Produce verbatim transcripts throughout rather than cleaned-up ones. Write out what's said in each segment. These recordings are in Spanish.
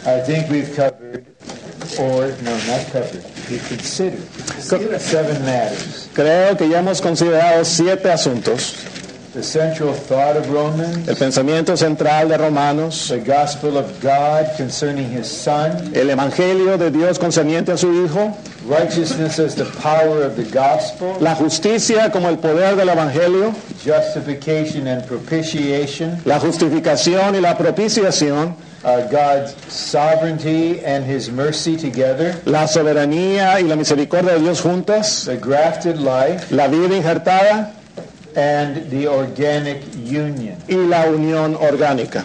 I think we've covered, or no, not covered, we've considered seven matters. Creo que ya hemos considerado siete asuntos. The central thought of Romans, El pensamiento central de Romanos, the gospel of God concerning his Son, el evangelio de Dios concerniente a su Hijo, righteousness as the power of the gospel, la justicia como el poder del evangelio, justification and propitiation, la justificación y la propiciación, uh, God's sovereignty and his mercy together, la soberanía y la misericordia de Dios juntas, the grafted life, la vida injertada and the organic union. y la unión orgánica.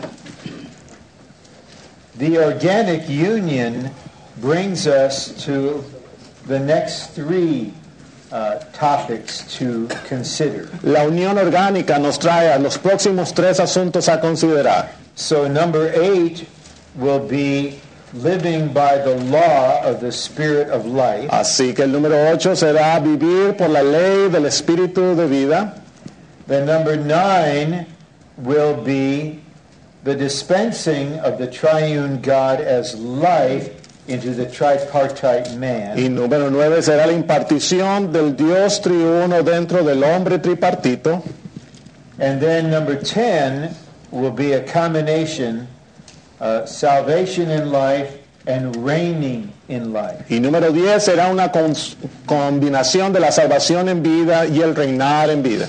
The organic union brings us to the next three uh, topics to consider. La unión orgánica nos trae a los próximos tres asuntos a considerar. So number eight will be living by the law of the Spirit of life. Así que el número ocho será vivir por la ley del Espíritu de vida. Then number nine will be the dispensing of the triune God as life into the tripartite man. Y número nueve será la impartición del Dios triuno dentro del hombre tripartito. And then number ten will be a combination, uh, salvation in life and reigning in life. Y número diez será una cons- combinación de la salvación en vida y el reinar en vida.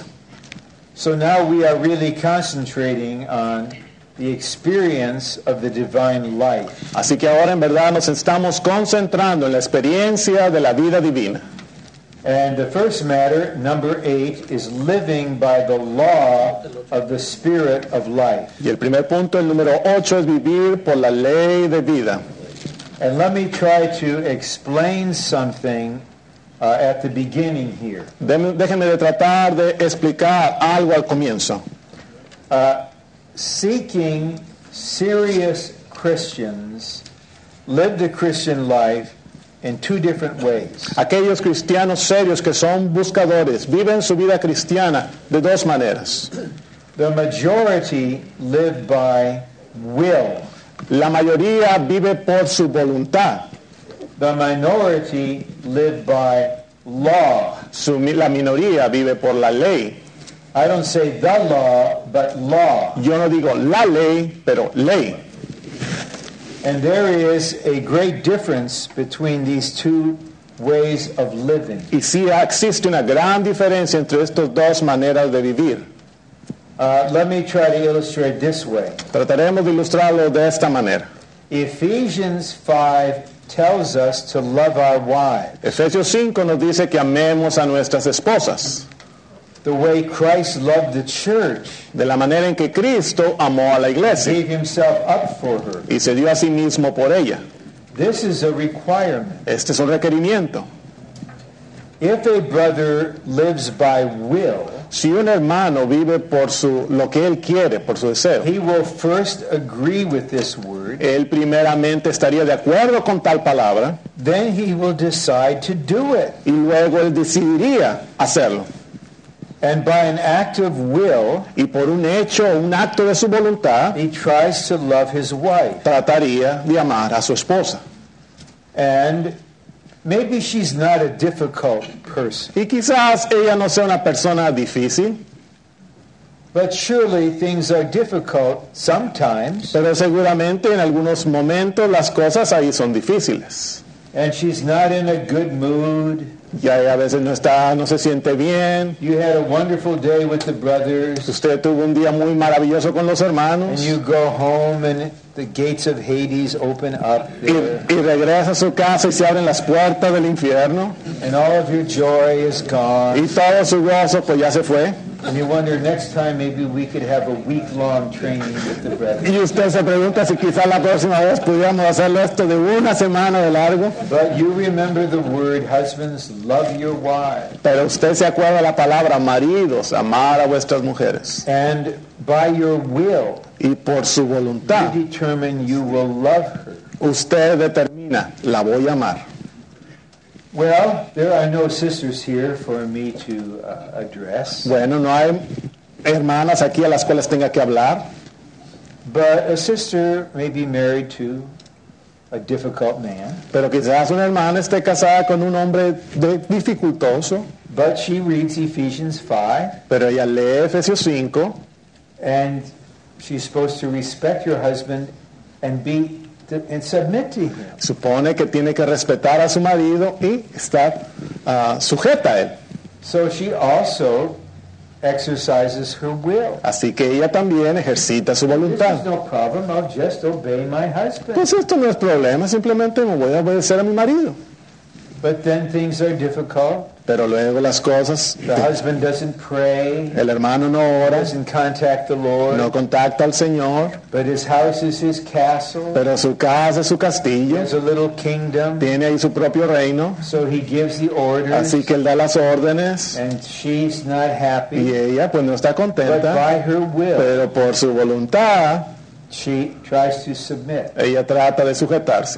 So now we are really concentrating on the experience of the divine life. Así que ahora en verdad nos estamos concentrando en la experiencia de la vida divina. And the first matter, number eight, is living by the law of the Spirit of life. Y el primer punto, el número ocho, es vivir por la ley de vida. And let me try to explain something uh, at the beginning here. Deme- Déjenme de tratar de explicar algo al comienzo. Uh, seeking serious Christians live the Christian life in two different ways. Aquellos cristianos serios que son buscadores viven su vida cristiana de dos maneras. The majority live by will. La mayoría vive por su voluntad. The minority live by law. Su, la minoría vive por la ley. I don't say the law, but law. Yo no digo la ley, pero ley. And there is a great difference between these two ways of living. Y sí existe una gran diferencia entre estas dos maneras de vivir. Uh, let me try to illustrate this way. Trataremos de ilustrarlo de esta manera. Ephesians five tells us to love our wives Efesios cinco nos dice que amemos a nuestras esposas, the way Christ loved the church, de la manera en que Cristo amó a la iglesia gave himself up for her. y se dio a sí mismo por ella. This is a requirement. Este es un requerimiento. If a brother lives by will, Si un hermano vive por su, lo que él quiere, por su deseo, he will first agree with this word, él primeramente estaría de acuerdo con tal palabra then he will decide to do it. y luego él decidiría hacerlo. And by an act of will, Y por un hecho, un acto de su voluntad, he tries to love his wife. trataría de amar a su esposa. And maybe she's not a difficult person, Y quizás ella no sea una persona difícil, but surely things are difficult sometimes, pero seguramente en algunos momentos las cosas ahí son difíciles. and she's not in a good mood. Y ahí a veces no está, no se siente bien. You had a wonderful day with the brothers, Usted tuvo un día muy maravilloso con los and hermanos you go home and the gates of Hades open up y, there, y regresa a su casa y se abren las puertas del infierno and all of your joy is gone. y todo su gozo pues ya se fue. And you wonder, next time maybe we could have a week-long training with the brothers. Y usted se pregunta si quizás la próxima vez pudiéramos hacerlo esto de una semana de largo. But you remember the word, husbands, love your wives. Pero usted se acuerda la palabra, maridos, amar a vuestras mujeres. And by your will, Y por su voluntad, you determine you will love her. usted determina, la voy a amar. Well, there are no sisters here for me to uh, address. Bueno, no hay hermanas aquí a las cuales tenga que hablar. But a sister may be married to a difficult man, Pero quizás una hermana esté casada con un hombre de- dificultoso, but she reads Ephesians five, pero ella lee Efesios cinco and she's supposed to respect her husband and be and submit to him. supone que tiene que respetar a su marido y estar ah, sujeta a él. So she also exercises her will. Así que ella también ejercita su This voluntad. is no problem. I'll just obey my husband. Pues esto no es problema, simplemente me voy a obedecer a mi marido. But then things are difficult. Pero luego las cosas, The husband doesn't pray, el hermano no ora, doesn't contact the Lord, no contacta al Señor, but his house is his castle. pero su casa es su He castillo, has a little kingdom, tiene ahí su propio reino, so he gives the orders, así que él da las órdenes and she's not y happy. ella pues no está But contenta, by her will, pero por su voluntad she tries to submit. ella trata de sujetarse.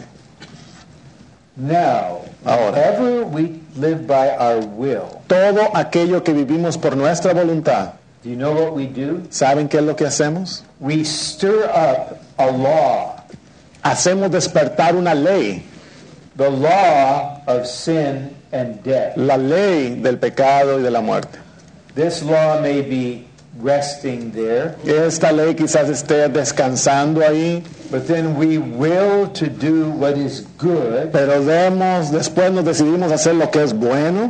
Now, Ahora. whenever we live by our will, Todo aquello que vivimos por nuestra voluntad, do you know what we do? ¿saben qué es lo que hacemos? We stir up a law, Hacemos despertar una ley, the law of sin and death. la ley del pecado y de la muerte. This law may be resting there, Esta ley quizás esté descansando ahí, but then we will to do what is good, pero demos, después nos decidimos hacer lo que es bueno,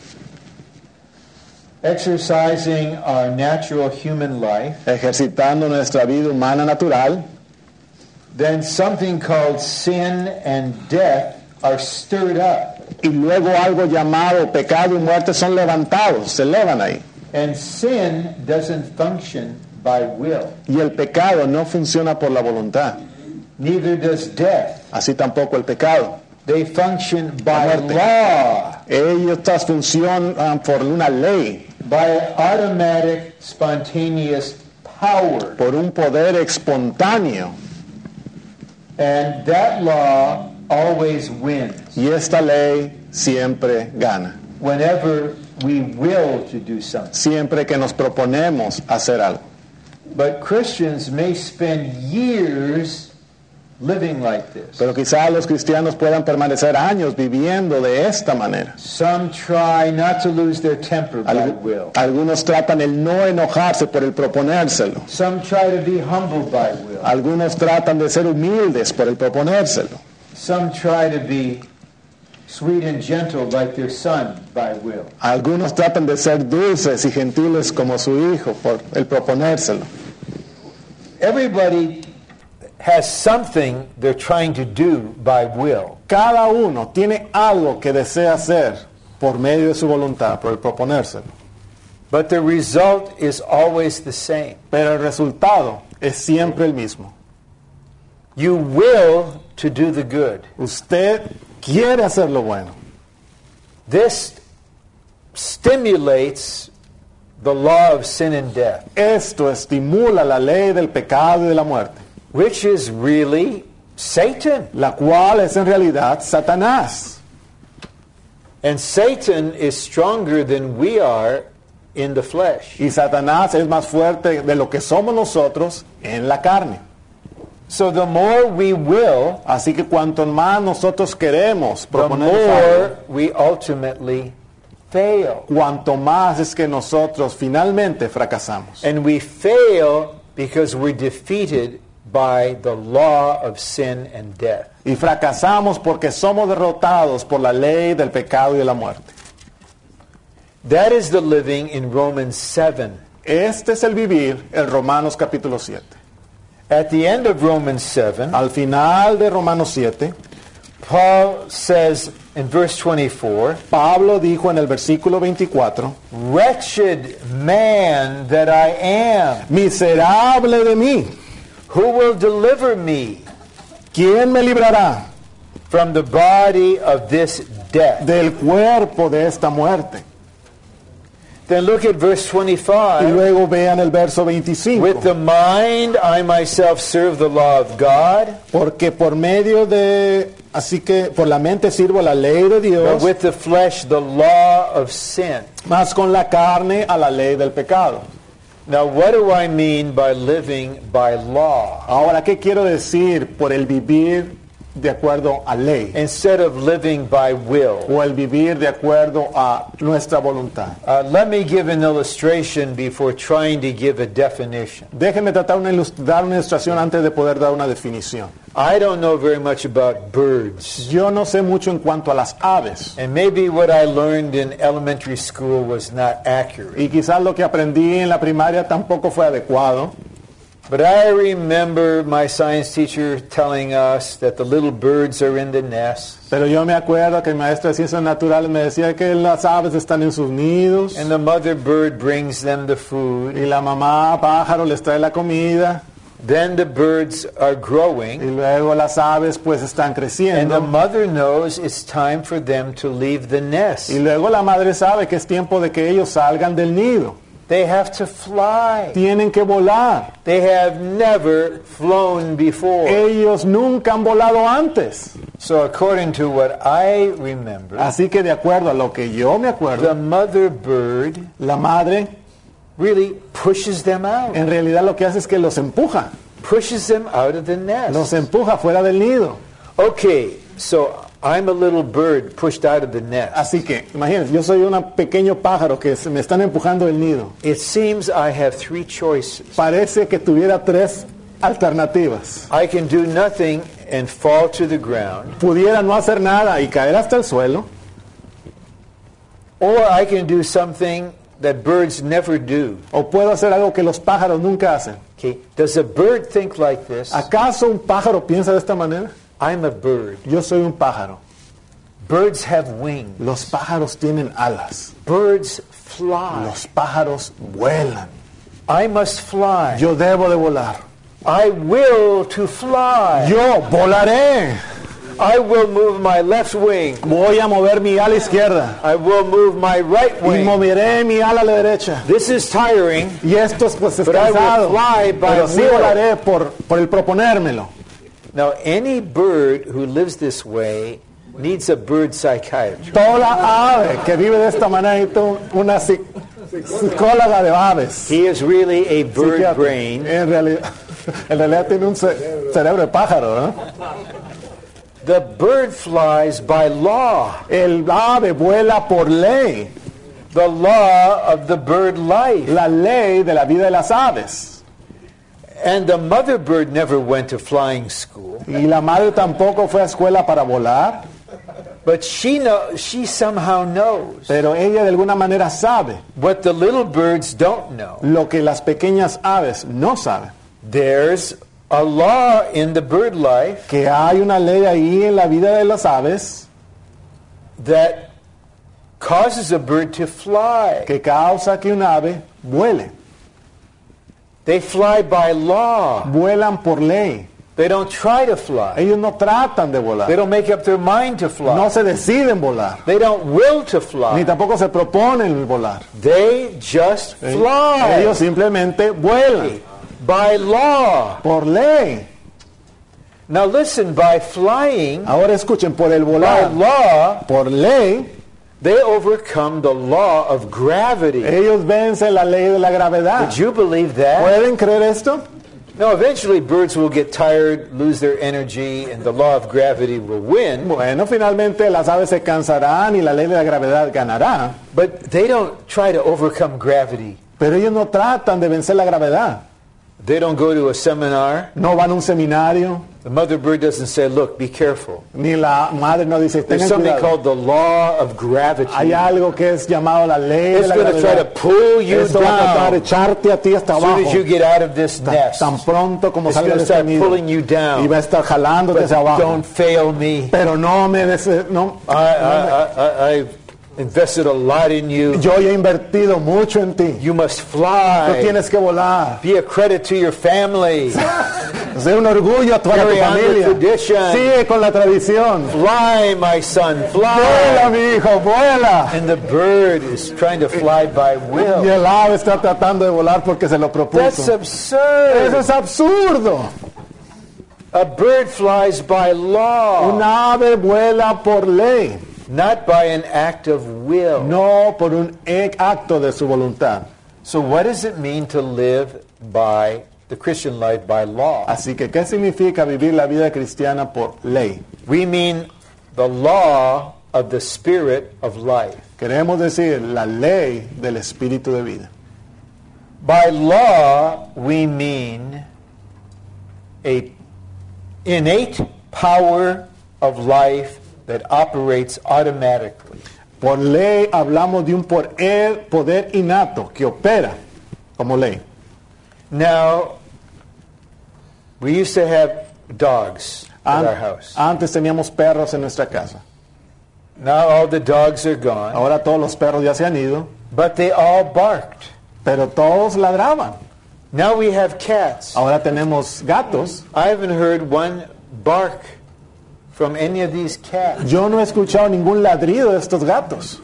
exercising our natural human life. ejercitando nuestra vida humana natural, Then something called sin and death are stirred up. y luego algo llamado pecado y muerte son levantados, se elevan ahí. And sin doesn't function by will. Y el pecado no funciona por la voluntad, Neither does death. así tampoco el pecado. They function by muerte. law, Ellos funcionan por una ley, by automatic, spontaneous power. por un poder espontáneo, And that law always wins y esta ley siempre gana. whenever we will to do something. Siempre que nos proponemos hacer algo. But Christians may spend years living like this. Pero quizás los cristianos puedan permanecer años viviendo de esta manera. Some try not to lose their temper by Algu- will. Algunos tratan el no enojarse por el proponérselo. Some try to be humbled by will. Algunos tratan de ser humildes por el proponérselo. Some try to be sweet and gentle like their son by will. Algunos tratan de ser dulces y gentiles como su hijo por el proponérselo. Everybody has something they're trying to do by will. Cada uno tiene algo que desea hacer por medio de su voluntad, por el proponérselo. But the result is always the same. Pero el resultado es siempre el mismo. You will to do the good. Usted quiere hacer lo bueno. This stimulates the law of sin and death, Esto estimula la ley del pecado y de la muerte, which is really Satan. la cual es en realidad Satanás. And Satan is stronger than we are in the flesh. Y Satanás es más fuerte de lo que somos nosotros en la carne. So the more we will, Así que cuanto más nosotros queremos the proponer algo, more we ultimately fail. cuanto más es que nosotros finalmente fracasamos. And we fail because we're defeated by the law of sin and death. Y fracasamos porque somos derrotados por la ley del pecado y de la muerte. That is the living in Romans seven. Este es el vivir en Romanos capítulo siete. At the end of Romans seven, Al final de Romanos siete, Paul says in verse twenty-four, Pablo dijo en el versículo veinticuatro, "Wretched man that I am, miserable de mí, who will deliver me ¿quién me librará from the body of this death?" del cuerpo de esta muerte? Then look at verse Y twenty-five. luego vean el verso veinticinco. With the mind I myself serve the law of God, Porque por medio de, así que por la mente sirvo la ley de but Dios, with the flesh the law of sin. más con la carne a la ley del pecado. Now, what do I mean by living by law? Ahora, ¿qué quiero decir por el vivir de acuerdo a ley? Instead of living by will. O el vivir de acuerdo a nuestra voluntad. Uh, let me give an illustration before trying to give a definition. Déjenme tratar una ilust- dar una ilustración antes de poder dar una definición. I don't know very much about birds. Yo no sé mucho en cuanto a las aves. And maybe what I learned in elementary school was not accurate. Y quizás lo que aprendí en la primaria tampoco fue adecuado. But I remember my science teacher telling us that the little birds are in the nest. Pero yo me acuerdo que el maestro de ciencias naturales me decía que las aves están en sus nidos. And the mother bird brings them the food. Y la mamá pájaro les trae la comida. Then the birds are growing. Y luego las aves pues están And the creciendo. mother knows it's time for them to leave the nest. Y luego la madre sabe que es tiempo de que ellos salgan del nido. They have to fly. Tienen que volar. They have never flown before. Ellos nunca han volado antes. So according to what I remember, Así que de acuerdo a lo que yo me the acuerdo, mother bird la madre really pushes them out. en realidad lo que hace es que los empuja. Pushes them out of the Los nest. empuja fuera del nido. Okay, so I'm a little bird pushed out of the nest. Así que, imagínense, yo soy un pequeño pájaro que se me están empujando del nido. It seems I have three choices. Parece que tuviera tres alternativas. I can do nothing and fall to the ground, Pudiera no hacer nada y caer hasta el suelo, or I can do something that birds never do. o puedo hacer algo que los pájaros nunca hacen. Okay, does a bird think like this? ¿Acaso un pájaro piensa de esta manera? I'm a bird. Yo soy un pájaro. Birds have wings. Los pájaros tienen alas. Birds fly. Los pájaros vuelan. I must fly. Yo debo de volar. I will to fly. Yo volaré. I will move my left wing. Voy a mover mi ala izquierda. I will move my right Y wing. moveré mi ala a la derecha. This is tiring. Y esto es pues es But I will cansado. fly by Pero sí will. volaré por, por el proponérmelo. Now, any bird who lives this way needs a bird psychiatrist. Toda ave que vive de esta manera necesita una psi- psicóloga de aves. He is really a bird Psiquiatra. brain. En realidad, en realidad tiene un ce- cerebro de pájaro, ¿no? The bird flies by law, El ave vuela por ley, the law of the bird life. la ley de la vida de las aves. And the mother bird never went to flying school, Y la madre tampoco fue a escuela para volar, but she know, she somehow knows pero ella de alguna manera sabe what the little birds don't know. lo que las pequeñas aves no saben. There's a law in the bird life Que hay una ley ahí en la vida de las aves that causes a bird to fly. que causa que un ave vuele. They fly by law. Vuelan por ley. They don't try to fly. Ellos no tratan de They volar. don't make up their mind to fly. No se deciden volar. They don't will to Ni fly. tampoco se proponen volar. They just fly. Ellos simplemente vuelan By law. por ley. Now listen, by flying, Ahora escuchen, por el by volar, law, por ley, they overcome the law of gravity. ellos vencen la ley de la gravedad. Would you believe that? ¿Pueden creer esto? No, eventually birds will get tired, lose their energy, and the law of gravity will win. Bueno, finalmente las aves se cansarán y la ley de la gravedad ganará. But they don't try to overcome gravity. Pero ellos no tratan de vencer la gravedad. They don't go to a seminar. No van a un seminario, The mother bird doesn't say, look, be careful. ni la madre no dice, There's tengan something cuidado. called the law of gravity. Hay algo que es llamado la ley de It's la going to try to gravedad. pull you Esto va a tratar de down echarte a ti hasta as soon abajo. as you get out of this Tan, nest. tan pronto como It's salga going de to este start nido. pulling you Y down. va a estar jalándote But hacia abajo. don't fail me. Pero no me des, no, I, I, I, I've invested a lot in you. yo ya he invertido mucho en ti. You must Tú fly. tienes que volar. Be a credit to your family. Ser un orgullo a tu, a tu Carry on the familia. tradition. Sigue con la tradición. Fly, my son, Vuela, fly. mi hijo, vuela. And the bird is trying to fly by Y will. el ave está tratando de volar porque se lo That's propuso. Eso absurd. es absurdo. A bird flies by law, Un ave vuela por ley, not by an act of will. no por un e- acto de su voluntad. So what does it mean to live by the Christian life by law? Así que, ¿qué significa vivir la vida cristiana por ley? We mean the law of the spirit of life. Queremos decir la ley del espíritu de vida. By law, we mean a innate power of life that operates automatically. Por ley hablamos de un poder, poder innato que opera como ley. Now, we used to have dogs at our house. Antes teníamos perros en nuestra casa. Now all the dogs are gone, Ahora todos los perros ya se han ido, but they all barked. pero todos ladraban. Now we have cats. Ahora tenemos gatos. I haven't heard one bark from any of these cats. Yo no he escuchado ningún ladrido de estos gatos.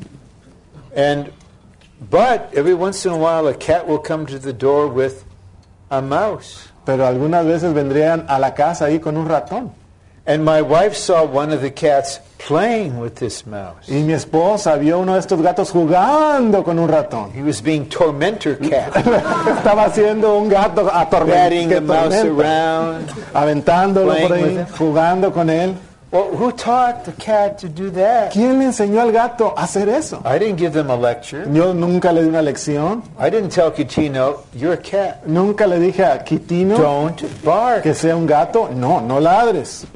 And but every once in a while a cat will come to the door with a mouse. Pero algunas veces vendrían a la casa ahí con un ratón. And my wife saw one of the cats playing with this mouse. Y mi esposa vio uno de estos gatos jugando con un ratón. He was being tormentor cat, Estaba haciendo un gato batting the mouse atormenta, around. aventándolo por playing ahí, with him. jugando con él. Well, who taught the cat to do that? ¿Quién le enseñó al gato a hacer eso? I didn't give them a lecture. Yo nunca le di una lección. I didn't tell Kitino, you're a cat. Nunca le dije a Quitino Don't bark. que sea un gato. No, no ladres.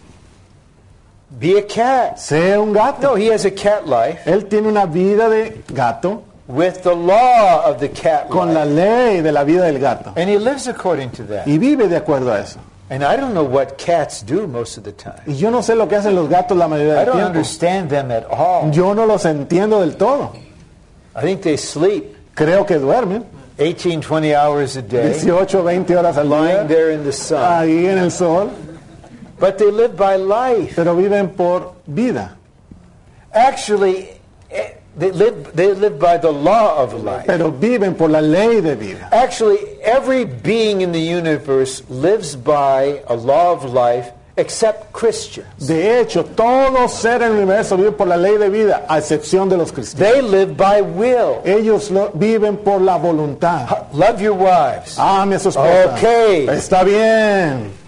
Be a cat. Sea un gato. No, he has a cat life Él tiene una vida de gato with the law of the cat con la life. ley de la vida del gato. And he lives according to that. Y vive de acuerdo a eso. And I don't know what cats do most of the time. Y yo no sé lo que hacen los gatos la mayoría I del don't tiempo. understand them at all. Yo no los entiendo del todo. I think they sleep Creo que duermen eighteen, twenty hours a day, dieciocho, veinte horas al lying día, there in the sun. ahí en el sol, But they live by life. pero viven por vida. Actually, eh, they live, they live by the law of life. Pero viven por la ley de vida. Actually, every being in the universe lives by a law of life except Christians. De hecho, todo ser en el universo vive por la ley de vida, a excepción de los cristianos. They live by will. Ellos lo, viven por la voluntad. Love your wives. Ame a su esposa. Okay. Está bien.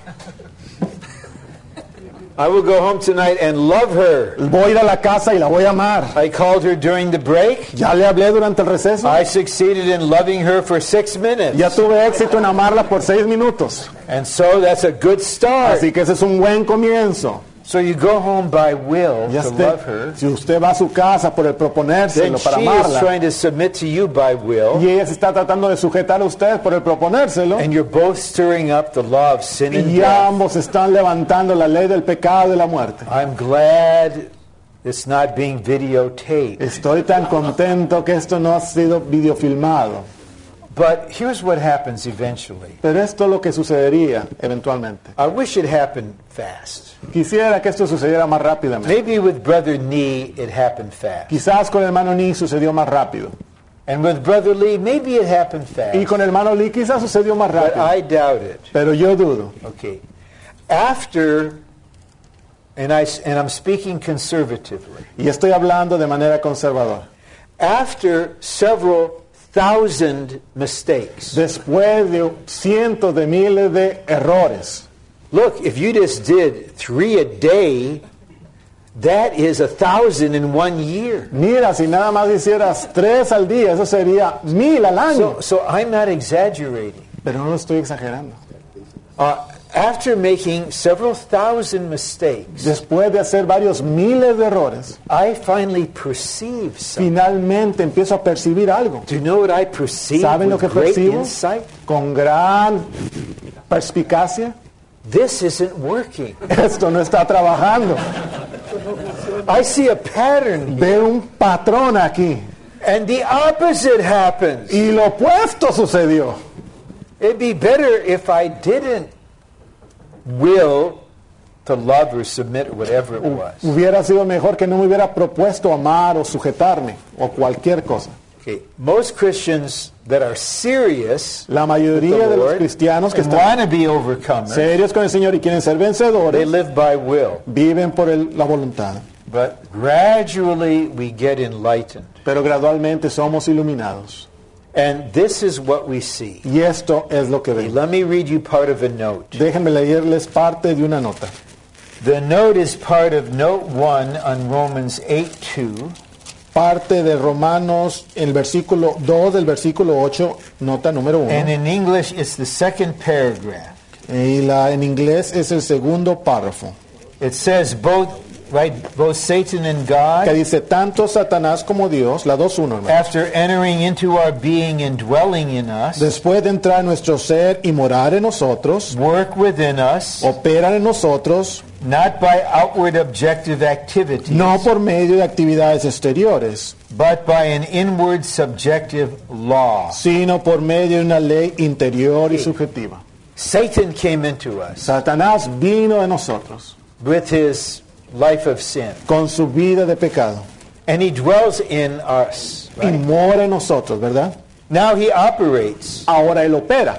I will go home tonight and love her. Voy a ir a la casa y la voy a amar. I called her during the break. Ya le hablé durante el receso. I succeeded in loving her for six minutes. Ya tuve éxito en amarla por seis minutos. And so that's a good start. Así que ese es un buen comienzo. So you go home by will Ya to usted- love her. si usted va a su casa por el Then proponérselo para she is amarla, trying to submit to you by will. y ella se está tratando de sujetar a usted por el proponérselo, And you're both stirring up the law of sin and y death. ambos están levantando la ley del pecado y de la muerte. I'm glad it's not being videotaped. Estoy tan contento que esto no ha sido videofilmado. But here's what happens eventually. Pero esto es lo que sucedería eventualmente. I wish it happened fast. Quisiera que esto sucediera más rápidamente. Maybe with Brother Nee it happened fast. Quizás con el hermano Ni sucedió más rápido. And with Brother Lee, maybe it happened fast. Y con el hermano Lee quizás sucedió más But rápido. I doubt it. Pero yo dudo. Okay. After, and, I, and I'm speaking conservatively, Y estoy hablando de manera conservadora. after several thousand mistakes. Después de cientos de miles de errores. Look, if you just did three a day, that is a thousand in one year. Mira, si nada más hicieras tres al día, eso sería mil al año. So, so I'm not exaggerating. Pero no lo estoy exagerando. Uh, after making several thousand mistakes, Después de hacer varios miles de errores, I finally perceive something. finalmente empiezo a percibir algo. Do you know what I perceive ¿Saben lo with que great percibo? insight? Con gran perspicacia. This isn't working. Esto no está trabajando. I see a pattern here. Veo un patrón aquí. And the opposite happens. Y lo opuesto sucedió. It'd be better if I didn't will to love or submit or whatever it was. Hubiera sido mejor que no me hubiera propuesto amar o sujetarme o cualquier cosa. Okay. Most Christians that are serious La with mayoría the de los Lord cristianos que and están want to be overcomers, serios con el Señor y quieren ser they vencedores, live by will. viven por el- la voluntad. But gradually we get enlightened. Pero gradualmente somos iluminados. And this is what we see. Y esto es lo que vemos. Let me read you part of a note. Déjenme leerles parte de una nota. The note is part of note one on Romans eight two. Parte de Romanos, el versículo dos del versículo ocho, nota número uno. And in English, it's the second paragraph. Y la, en inglés es el segundo párrafo. It says both, right, both Satan and God, Que dice, tanto Satanás como Dios, la dos uno, hermano. after entering into our being and dwelling in us, Después de entrar en nuestro ser y morar en nosotros, work within us, operan en nosotros, not by outward objective activities, no por medio de actividades exteriores, but by an inward subjective law. sino por medio de una ley interior y subjetiva. Satan came into us Satanás vino de nosotros with his life of sin, con su vida de pecado and he dwells in us. y Right? mora en nosotros, ¿verdad? Now he operates Ahora él opera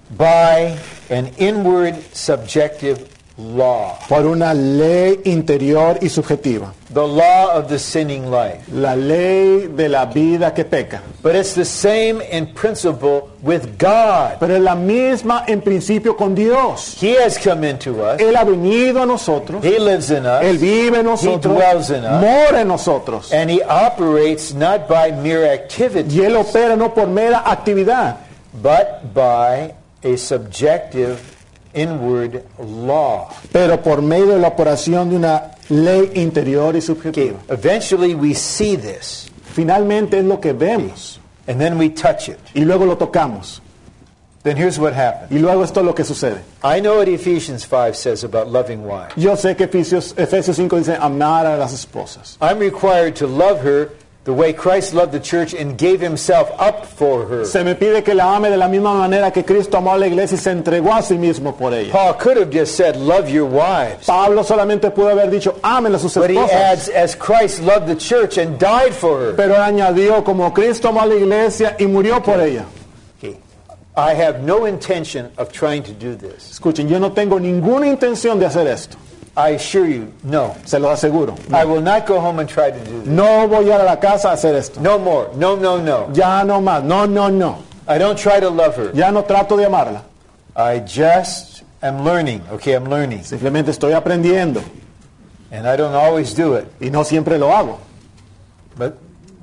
by an inward subjective law, por una ley interior y subjetiva, the law of the sinning life. la ley de la vida que peca. But it's the same in principle with God. Pero es la misma en principio con Dios. He has come into us. Él ha venido a nosotros, He lives in Él us. vive en nosotros, dwells in us. mora en nosotros. And he operates not by mere activity, Y Él opera no por mera actividad, but by a subjective inward law. pero por medio de la operación de una ley interior y subjetiva. Eventually we see this, Finalmente es lo que vemos and then we touch it. y luego lo tocamos. Then here's what happens. Y luego esto es lo que sucede. I know what Ephesians five says about loving wives. Yo sé que Efesios, Efesios cinco dice amar a las esposas. I'm required to love her the way Christ loved the church and gave himself up for her. Se me pide que la ame de la misma manera que Cristo amó a la iglesia y se entregó a sí mismo por ella. Paul could have just said, love your wives. Pablo solamente pudo haber dicho, amen a sus But he esposas. adds, as Christ loved the church and died for her. Pero él añadió, como Cristo amó a la iglesia y murió por ella. Okay. I have no intention of trying to do this. Escuchen, yo no tengo ninguna intención de hacer esto. I assure you, no. Se lo aseguro. I will not go home and try to do this. No voy a ir a la casa a hacer esto. No more. No, no, no. Ya no más. No, no, no. I don't try to love her. Ya no trato de amarla. I just am learning. Okay, I'm learning. Simplemente estoy aprendiendo. And I don't always do it. Y no siempre lo hago. But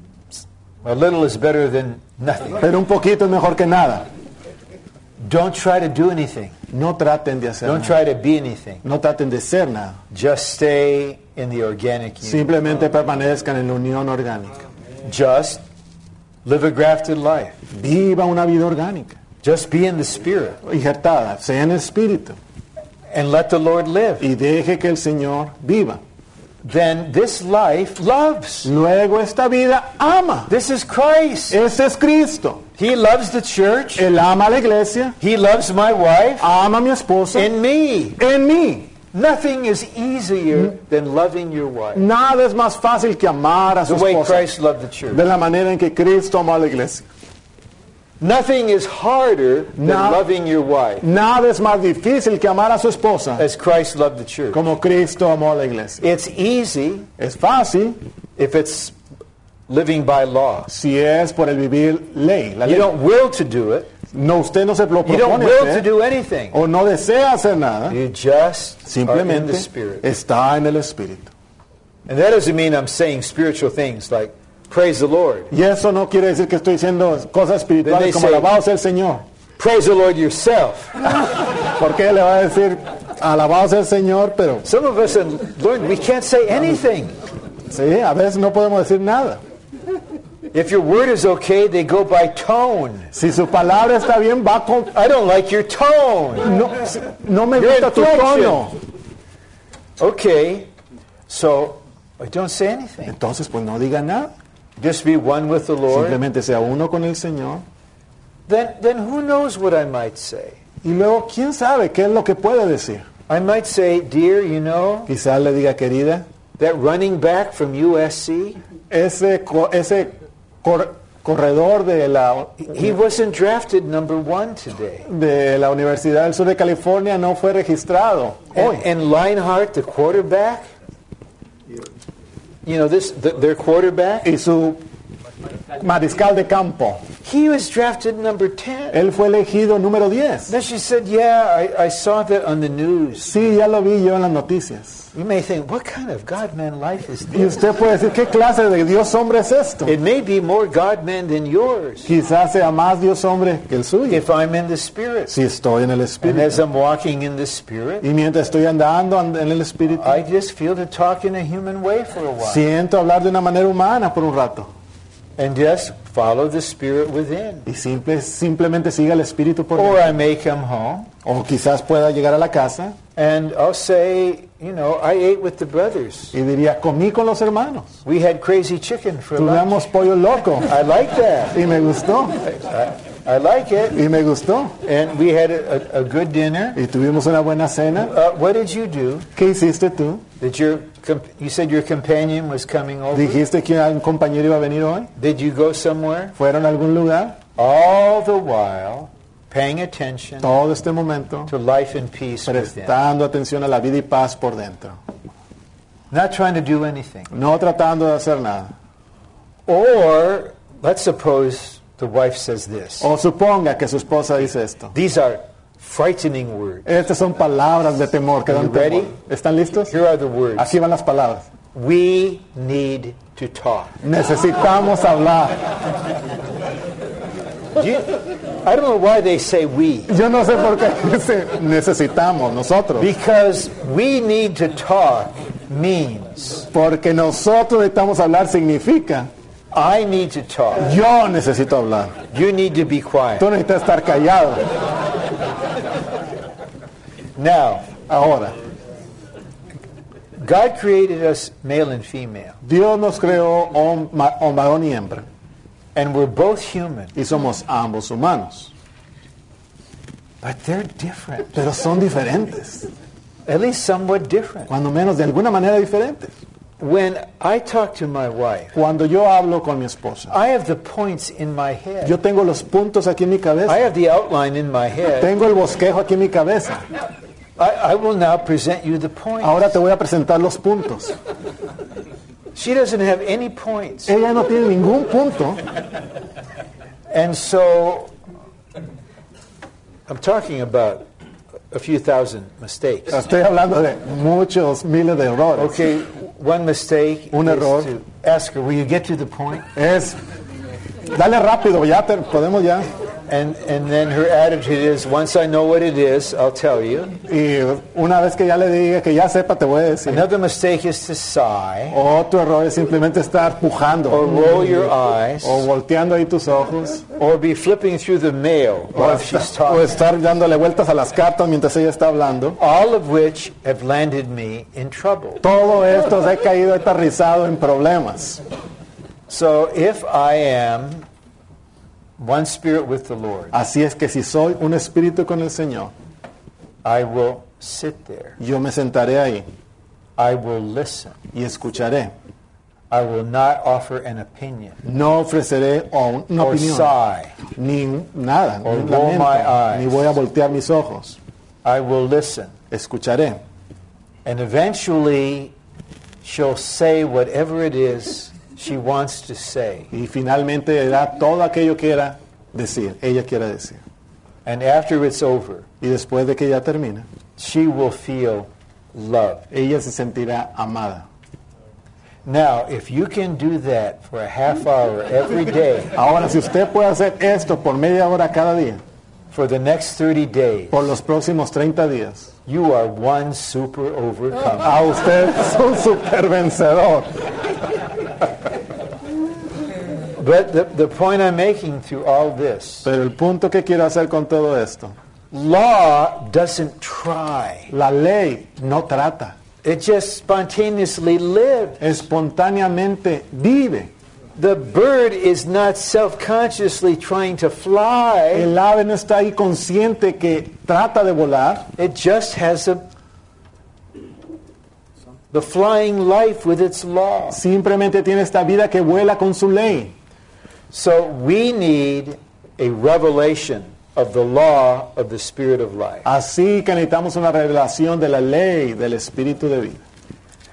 a little is better than nothing. Pero un poquito es mejor que nada. Don't try to do anything. No traten de hacer Don't nada. try to be anything. No traten de ser nada. Just stay in the organic union. Simplemente permanezcan en la unión orgánica. Just live a grafted life. Viva una vida orgánica. Just be in the Spirit. Injertada, sea en el espíritu. And let the Lord live. Y deje que el Señor viva. Then this life loves. Luego esta vida ama. This is Christ. Ese es Cristo. He loves the church. Él ama a la iglesia. He loves my wife. Ama a mi esposa. In me. En mí. Nothing is easier than loving your wife. Nada es más fácil que amar a su The way esposa. Christ loved the church. De la manera en que Cristo amó a la iglesia. Nothing is harder than Na- loving your wife Nada es más difícil que amar a su esposa as Christ loved the church. como Cristo amó a la iglesia. It's easy Es fácil if it's living by law. si es por el vivir ley. La You ley. don't will to do it. No, usted no se lo You don't propone will to hacer, do anything. o no desea hacer nada. You just are in Simplemente the Spirit. está en el Espíritu. And that doesn't mean I'm saying spiritual things like, praise the Lord. Y eso no quiere decir que estoy diciendo cosas Then they espirituales como say- alabado sea el Señor. Praise the Lord yourself. Porque le va a decir alabado sea el Señor, pero Some of us have learned we can't say anything. sí, a veces no podemos decir nada. If your word is okay, they go by tone. Si su palabra está bien, va con... I don't like your tone. No, no me Your gusta tu inflection. tono. Okay, so I don't say anything. Entonces, pues no diga nada. Just be one with the Lord. Simplemente sea uno con el Señor. Then, then who knows what I might say? Y luego, ¿quién sabe qué es lo que puede decir? I might say, dear, you know, Quizás le diga, querida, that running back from U S C, ese, co- ese cor- corredor de la, he wasn't drafted number one today. de la Universidad del Sur de California no fue registrado hoy. And, and Leinhardt, the quarterback, you know, this the, their quarterback, Y su mariscal de campo, He was drafted number ten. Él fue elegido número diez. Then she said, yeah, I, I saw that on the news. Sí, ya lo vi yo en las noticias. You may think, what kind of God-man life is Y this? usted puede decir, ¿qué clase de Dios hombre es esto? It may be more God-man than yours Quizás sea más Dios hombre que el suyo. if I'm in the Spirit. Si estoy en el And as Espíritu. I'm walking in the Spirit, Y mientras estoy andando and- en el Espíritu, I just feel to talk in a human way for a while. siento hablar de una manera humana por un rato. And just follow the Spirit within. Y simple, simplemente siga el Espíritu por Or dentro. I may come home O quizás pueda llegar a la casa and I'll say, you know, I ate with the brothers. y diría, comí con los hermanos. We had crazy chicken for lunch. Tuvimos pollo loco. I like that. Y me gustó. I, I like it. Y me gustó. And we had a, a, a good dinner. Y tuvimos una buena cena. Uh, what did you do? ¿Qué hiciste tú? Did your comp- you said your companion was coming over? ¿Dijiste que un compañero iba a venir hoy? Did you go somewhere? ¿Fueron a algún lugar? All the while paying attention Todo este momento to life and peace within. prestando atención a la vida y paz por dentro. Not trying to do anything. No tratando de hacer nada. Or let's suppose the wife says this. O suponga que su esposa dice esto. These are frightening words. Estas son palabras de temor que Are dan you ready? temor. ¿Están listos? Here are the words. Aquí van las palabras. We need to talk. Necesitamos hablar. Do you- I don't know why they say we. Yo no sé por qué dice necesitamos nosotros. Because we need to talk means Porque nosotros necesitamos hablar significa I need to talk. yo necesito hablar. You need to be quiet. Tú necesitas estar callado. Now, Ahora, God created us male and female, Dios nos creó hom- ma- hom- varón y hembra and we're both human, y somos ambos humanos, but they're different, pero son diferentes, at least somewhat different. cuando menos de alguna manera diferentes. When I talk to my wife, Cuando yo hablo con mi esposa, I have the points in my head. yo tengo los puntos aquí en mi I cabeza, have the outline in my head. tengo el bosquejo aquí en mi cabeza. I, I will now present you the points. Ahora te voy a presentar los puntos. She doesn't have any points. Ella no tiene ningún punto. And so I'm talking about a few thousand mistakes. Estoy hablando de muchos miles de errores. Okay, one mistake Un is error. to ask her, will you get to the point? Es, dale rápido, ya te- podemos ya. And and then her attitude is, once I know what it is, I'll tell you. Y una vez que ya le diga, que ya sepa, te voy a decir. Another mistake is to sigh Otro error es simplemente estar pujando. or roll your eyes O volteando ahí tus ojos. or be flipping through the mail O, while she's esta- o talking. estar dándole vueltas a las cartas mientras ella está hablando. All of which have landed me in trouble. Todo esto se ha caído aterrizado en problemas. So if I am one spirit with the Lord, Así es que si soy un espíritu con el Señor, I will sit there. yo me sentaré ahí I will listen. y escucharé. I will not offer an opinion No ofreceré o una or opinión, sigh. ni nada, Or ni un roll lamento, my eyes. ni voy a voltear mis ojos. I will listen. Escucharé. And eventually, she'll say whatever it is she wants to say. Y finalmente dirá todo aquello que quiera decir, ella quiera decir. And after it's over, Y después de que ya termine, she will feel loved. ella se sentirá amada. Now, if you can do that for a half hour every day Ahora, si usted puede hacer esto por media hora cada día, for the next thirty days, por los próximos treinta días, you are one super overcomer. a usted es un super vencedor. But the, the point I'm making through all this, Pero el punto que quiero hacer con todo esto, law doesn't try. la ley no trata, It just spontaneously lives. espontáneamente vive. The bird is not self-consciously trying to fly. El ave no está ahí consciente que trata de volar, It just has a the flying life with its law. simplemente tiene esta vida que vuela con su ley. So we need a revelation of the law of the Spirit of life. Así que necesitamos una revelación de la ley del espíritu de vida.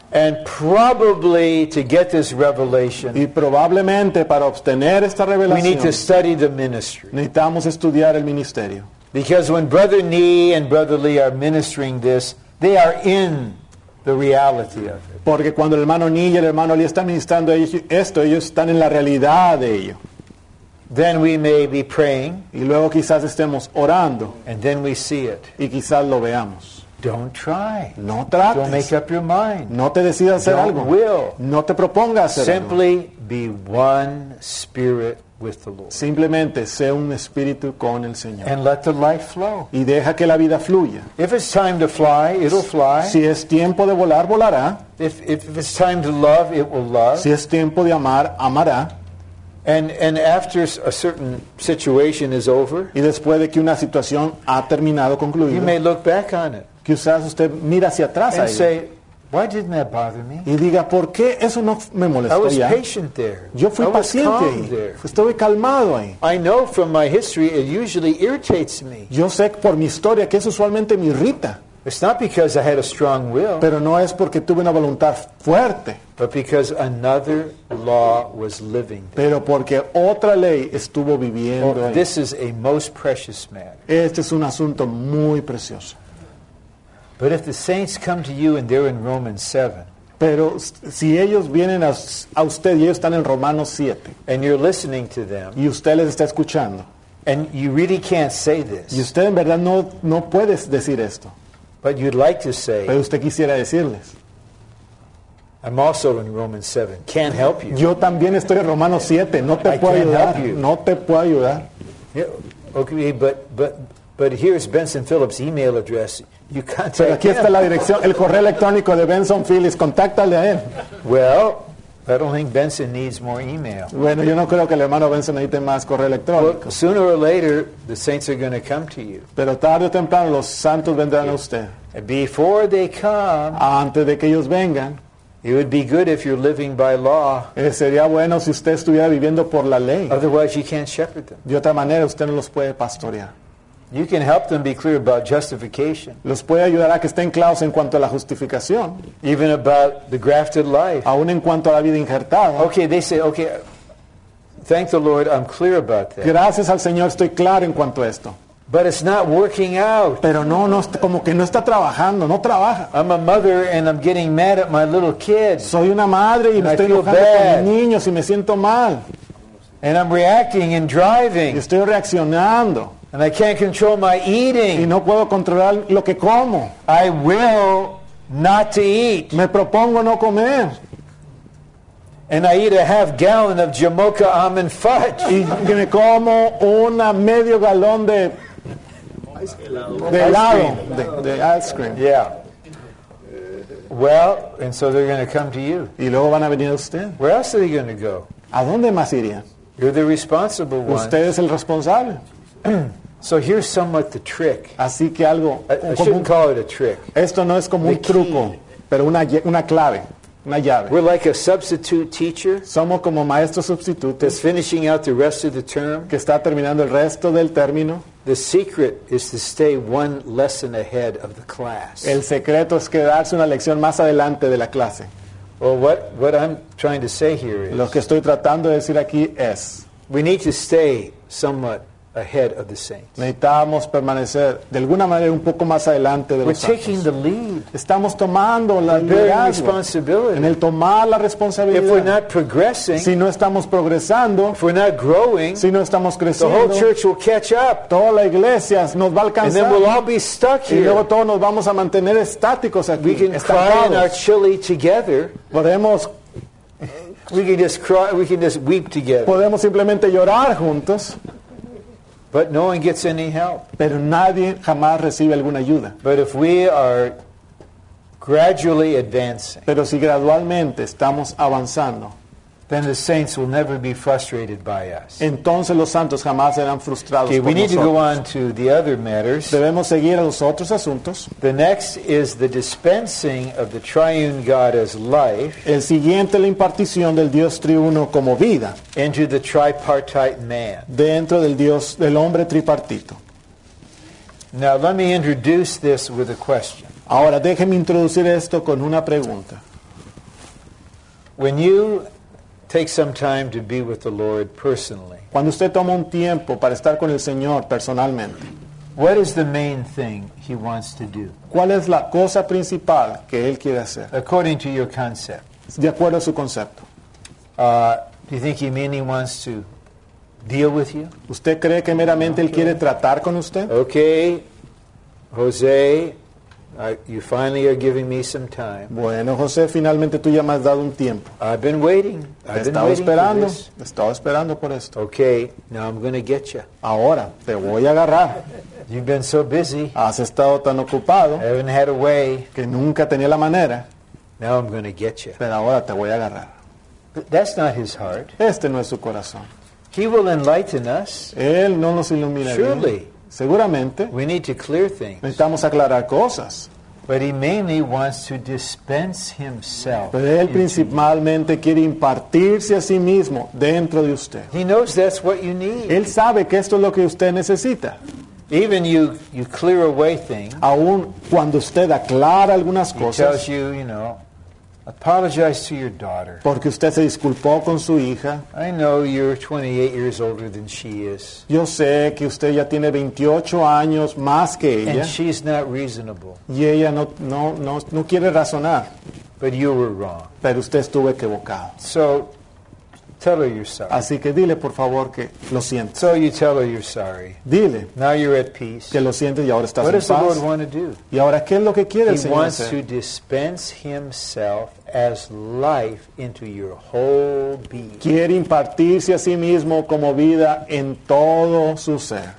And probably to get this revelation, Y probablemente para obtener esta we need to revelación study the ministry. necesitamos estudiar el ministerio. Because when Brother Nee and Brother Lee are ministering this, they are in the reality of it. Porque cuando el hermano Ni y el hermano Lee están ministrando esto, ellos están en la realidad de ello. Then we may be praying, Y luego quizás estemos orando and then we see it. y quizás lo veamos. Don't try. No Don't trates. make up your mind. No te decidas hacer Don't algo. will. No te propongas hacer algo. Simply be one spirit with the Lord. Simplemente sé un espíritu con el Señor. And let the life flow. Y deja que la vida fluya. If it's time to fly, it'll fly. Si es tiempo de volar, volará. If, if it's time to love, it will love. Si es tiempo de amar, amará. And, and after a certain situation is over, Y después de que una situación ha terminado, you concluido, may look back on it quizás usted mira hacia atrás a and ello say, why didn't that bother me? y diga, ¿por qué eso no me I molestó was ya? patient there. Yo fui I was paciente calm ahí. there. Estuve calmado ahí. I know from my history it usually irritates me. Yo sé por mi historia que eso usualmente me irrita, It's not because I had a strong will, pero no es porque tuve una voluntad fuerte, but because another law was living there. pero porque otra ley estuvo Oh, viviendo ahí. this is a most precious matter. Este es un asunto muy precioso. But if the saints come to you and they're in Romans seven, Pero si ellos vienen a, a usted y ellos están en Romanos siete and you're listening to them, y usted les está escuchando and you really can't say y this, usted en verdad no, no puede decir esto, but you'd like to pero say, usted quisiera decirles, I'm also in Romans seven, can't help you. yo también estoy en Romanos siete, no te I puedo can't ayudar, help you. no te puedo ayudar. Yeah, okay, but, but, but here's Benson Phillips' email address. You Pero contact aquí está him. la dirección, el correo electrónico de Benson Phillips, contáctale a él. Well, I don't think Benson needs more email. Bueno, yo no creo que el hermano Benson necesite más correo electrónico, Well, sooner or later, the saints are going to come to you. pero tarde o temprano los santos vendrán a usted. And before they come, Antes de que ellos vengan, it would be good if you're living by law. eh, sería bueno si usted estuviera viviendo por la ley. Otherwise, you can't shepherd them. De otra manera, usted no los puede pastorear. You can help them be clear about justification, Los puede ayudar a que estén claros en cuanto a la justificación, even about the grafted life. aún en cuanto a la vida injertada. Okay, they say, okay, thank the Lord, I'm clear about that. Gracias al Señor estoy claro en cuanto a esto. But it's not working out. Pero no, no, está- como que no está trabajando, no trabaja. I'm a mother and I'm getting mad at my little kids. Soy una madre y me I estoy feel enojando bad. con mis niños y me siento mal. And I'm reacting and Y driving. estoy reaccionando And I can't control my y eating. no puedo controlar lo que como. I will not to eat. Me propongo no comer And I eat a half gallon of Jamocha almond fudge. y que me como una medio galón de, de helado, de, de ice cream. Yeah. Well, and so they're going to come to you. Y luego van a venir a usted. Where else are they going to go? ¿A dónde más irían? You're the responsible one. Usted es el responsable. So here's somewhat the trick. Así que algo, I, I como un- shouldn't call it a trick. esto no es como un The key. truco, pero una, lle- una clave, una llave. We're like a substitute teacher Somos como maestros that's sustitutos finishing out the rest of the term. que está terminando el resto del término. The secret is to stay one lesson ahead of the class. El secreto es quedarse una lección más adelante de la clase. Well, what, what I'm trying to say here Lo is que estoy tratando de decir aquí es, we need to stay somewhat ahead of the saints. necesitamos permanecer de alguna manera un poco más adelante de We're los taking santos. the lead. Estamos tomando la We're bearing liderazgo responsibility. en el tomar la If we're responsabilidad. not progressing, Si no estamos progresando, if we're not growing, si no estamos the whole creciendo, church will catch up. toda la iglesia nos va a And then alcanzar. we'll all be stuck Y luego here. todos nos vamos a mantener estáticos aquí, We can cry in our estancados. chili together. Podemos, We can just cry, we can just weep together. podemos simplemente llorar juntos, But no one gets any help. pero nadie jamás recibe alguna ayuda. But if we are gradually advancing, Pero si gradualmente estamos avanzando, then the saints will never be frustrated by us. entonces los santos jamás serán frustrados Okay, por we need to go nosotros. on to the other matters. Debemos seguir a los otros asuntos. The next is the dispensing of the triune God as life El siguiente, la impartición del Dios triuno como vida into the tripartite man. dentro del Dios del hombre tripartito. Now, let me introduce this with a question. Ahora déjeme introducir esto con una pregunta. When you take some time to be with the Lord personally, Cuando usted toma un tiempo para estar con el Señor personalmente, what is the main thing He wants to do, ¿cuál es la cosa principal que Él quiere hacer? according to your concept? De acuerdo a su concepto. Uh, do you think He mainly wants to deal with you? ¿Usted cree que meramente Él quiere tratar con usted? Okay, Jose, uh, you finally are giving me some time. Bueno, José, finalmente tú ya me has dado un tiempo. I've been waiting. Te I've been estaba waiting for esperando, this. te estaba esperando por esto. Okay, now I'm going to get you. Ahora, te voy a agarrar. You've been so busy. Has estado tan ocupado I haven't had a way. que nunca tenía la manera, Now I'm going to get you. pero ahora te voy a agarrar. But that's not His heart. Este no es su corazón. He will enlighten us. Él no nos ilumina. Surely. Seguramente We need to clear things. necesitamos aclarar cosas, But He mainly wants to dispense Himself. pero Él into you. principalmente quiere impartirse a sí mismo dentro de usted. He knows that's what you need. Él sabe que esto es lo que usted necesita. Even you, you clear away things. Aún cuando usted aclara algunas He tells cosas, you, you know, apologize to your daughter. porque usted se disculpó con su hija. I know you're twenty-eight years older than she is. Yo sé que usted ya tiene veintiocho años más que And ella she's not reasonable. y ella no, no, no, no quiere razonar, But you were wrong. pero usted estuvo equivocado. So tell her you're sorry. Así que dile, por favor, que lo sientes. So you tell her you're sorry. Dile Now you're at peace. que lo sientes y ahora estás What en does the Lord paz. want to do? ¿Y ahora qué es lo que quiere el He Señor wants to hacer? dispense Himself as life into your whole being. Quiere impartirse a sí mismo como vida en todo su ser.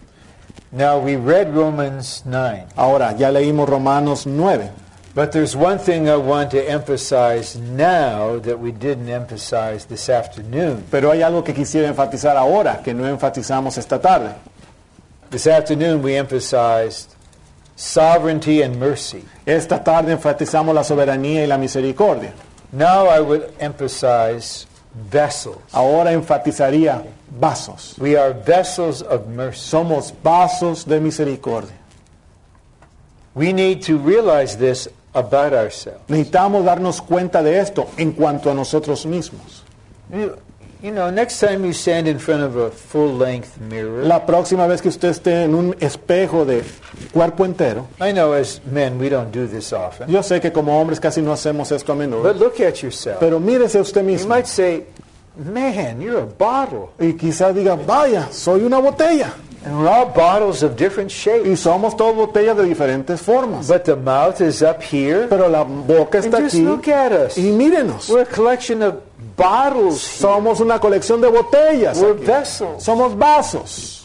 Now we read Romans nine, Ahora, ya leímos Romanos nueve, but there's one thing I want to emphasize now that we didn't emphasize this afternoon. pero hay algo que quisiera enfatizar ahora, que no enfatizamos esta tarde. This afternoon we emphasized sovereignty and mercy. Esta tarde enfatizamos la soberanía y la misericordia. Now I would emphasize vessels. Ahora enfatizaría vasos. We are vessels of mercy. Somos vasos de misericordia. We need to realize this about ourselves. Necesitamos darnos cuenta de esto en cuanto a nosotros mismos. You, you know, next time you stand in front of a full-length mirror, La próxima vez que usted esté en un espejo de cuerpo entero, I know as men we don't do this often, yo sé que como hombres casi no hacemos esto a menudo, but look at yourself. pero mírese a usted You mismo might say, man, you're a bottle. y quizás diga, vaya, soy una botella. And we're all bottles of different shapes. Y somos todos botellas de diferentes formas. But the mouth is up here. Pero la boca And está just aquí. look at us. Y mírenos. We're a collection of bottles here. Somos una colección de botellas. We're aquí. vessels. Somos vasos.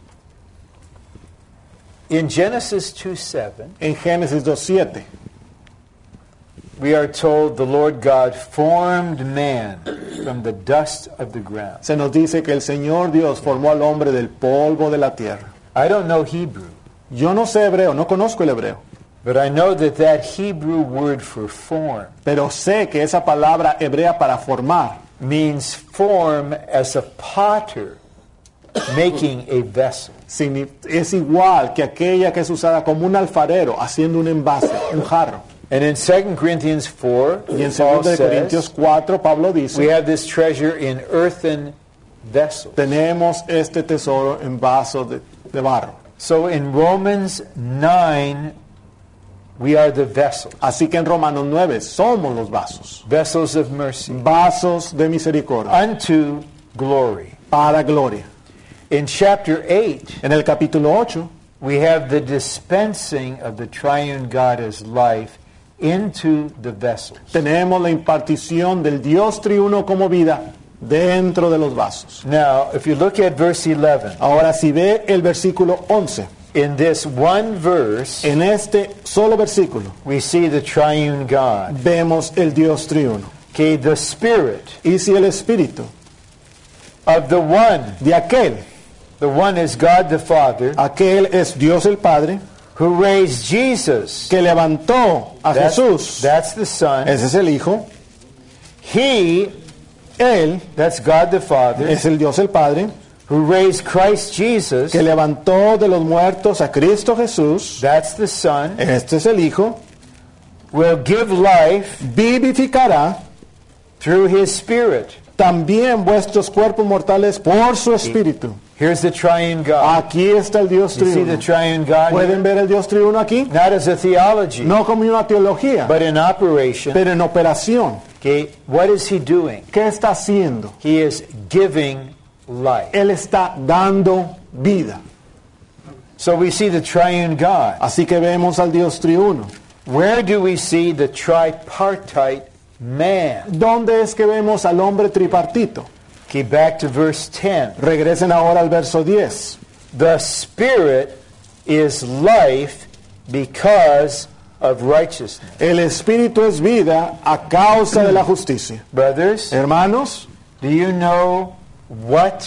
In Genesis two seven, En Génesis dos siete, we are told the Lord God formed man from the dust of the ground. se nos dice que el Señor Dios formó al hombre del polvo de la tierra. I don't know Hebrew, Yo no sé hebreo, no conozco el hebreo, but I know that that Hebrew word for form pero sé que esa palabra hebrea para formar means form as a potter making a vessel. signi- es igual que aquella que es usada como un alfarero haciendo un envase, un jarro. And in Second Corinthians four, Y en Paul segundo de Corintios says, cuatro, Pablo we dice, have this treasure in earthen vessels. tenemos este tesoro en vasos de, de barro. So in Romans nine, we are the vessels, Así que en Romanos nueve somos los vasos, vessels of mercy, vasos de misericordia, unto glory. para gloria. In chapter eight, En el capítulo ocho we have the dispensing of the triune God as life into the vessels. tenemos la impartición del Dios triuno como vida dentro de los vasos. Now, if you look at verse eleven, Ahora, si ve el versículo once, in this one verse, en este solo versículo we see the triune God. vemos el Dios triuno. Okay, the Spirit Y si el Espíritu of the one, de aquel, the one is God the Father, aquel es Dios el Padre, who raised Jesus. que levantó a That's, Jesús, that's the Son. ese es el Hijo, He, Él that's God the Father, es el Dios el Padre, who raised Christ Jesus. que levantó de los muertos a Cristo Jesús, That's the Son. este es el Hijo, Will give life vivificará through his Spirit. También vuestros cuerpos mortales por su espíritu. Here's the triune God. Aquí está el Dios You see the triuno. triune God here? ¿Pueden ver el Dios triuno aquí? Not as a theology, No como una teología, but in operation. pero en operación. Okay, what is he doing? ¿Qué está haciendo? He is giving life. Él está dando vida. So we see the triune God. Así que vemos al Dios triuno. Where do we see the tripartite man? ¿Dónde es que vemos al hombre tripartito? Okay, back to verse ten. Regresen ahora al verso diez. The Spirit is life because of righteousness. El espíritu es vida a causa de la justicia. Brothers, Hermanos, do you know what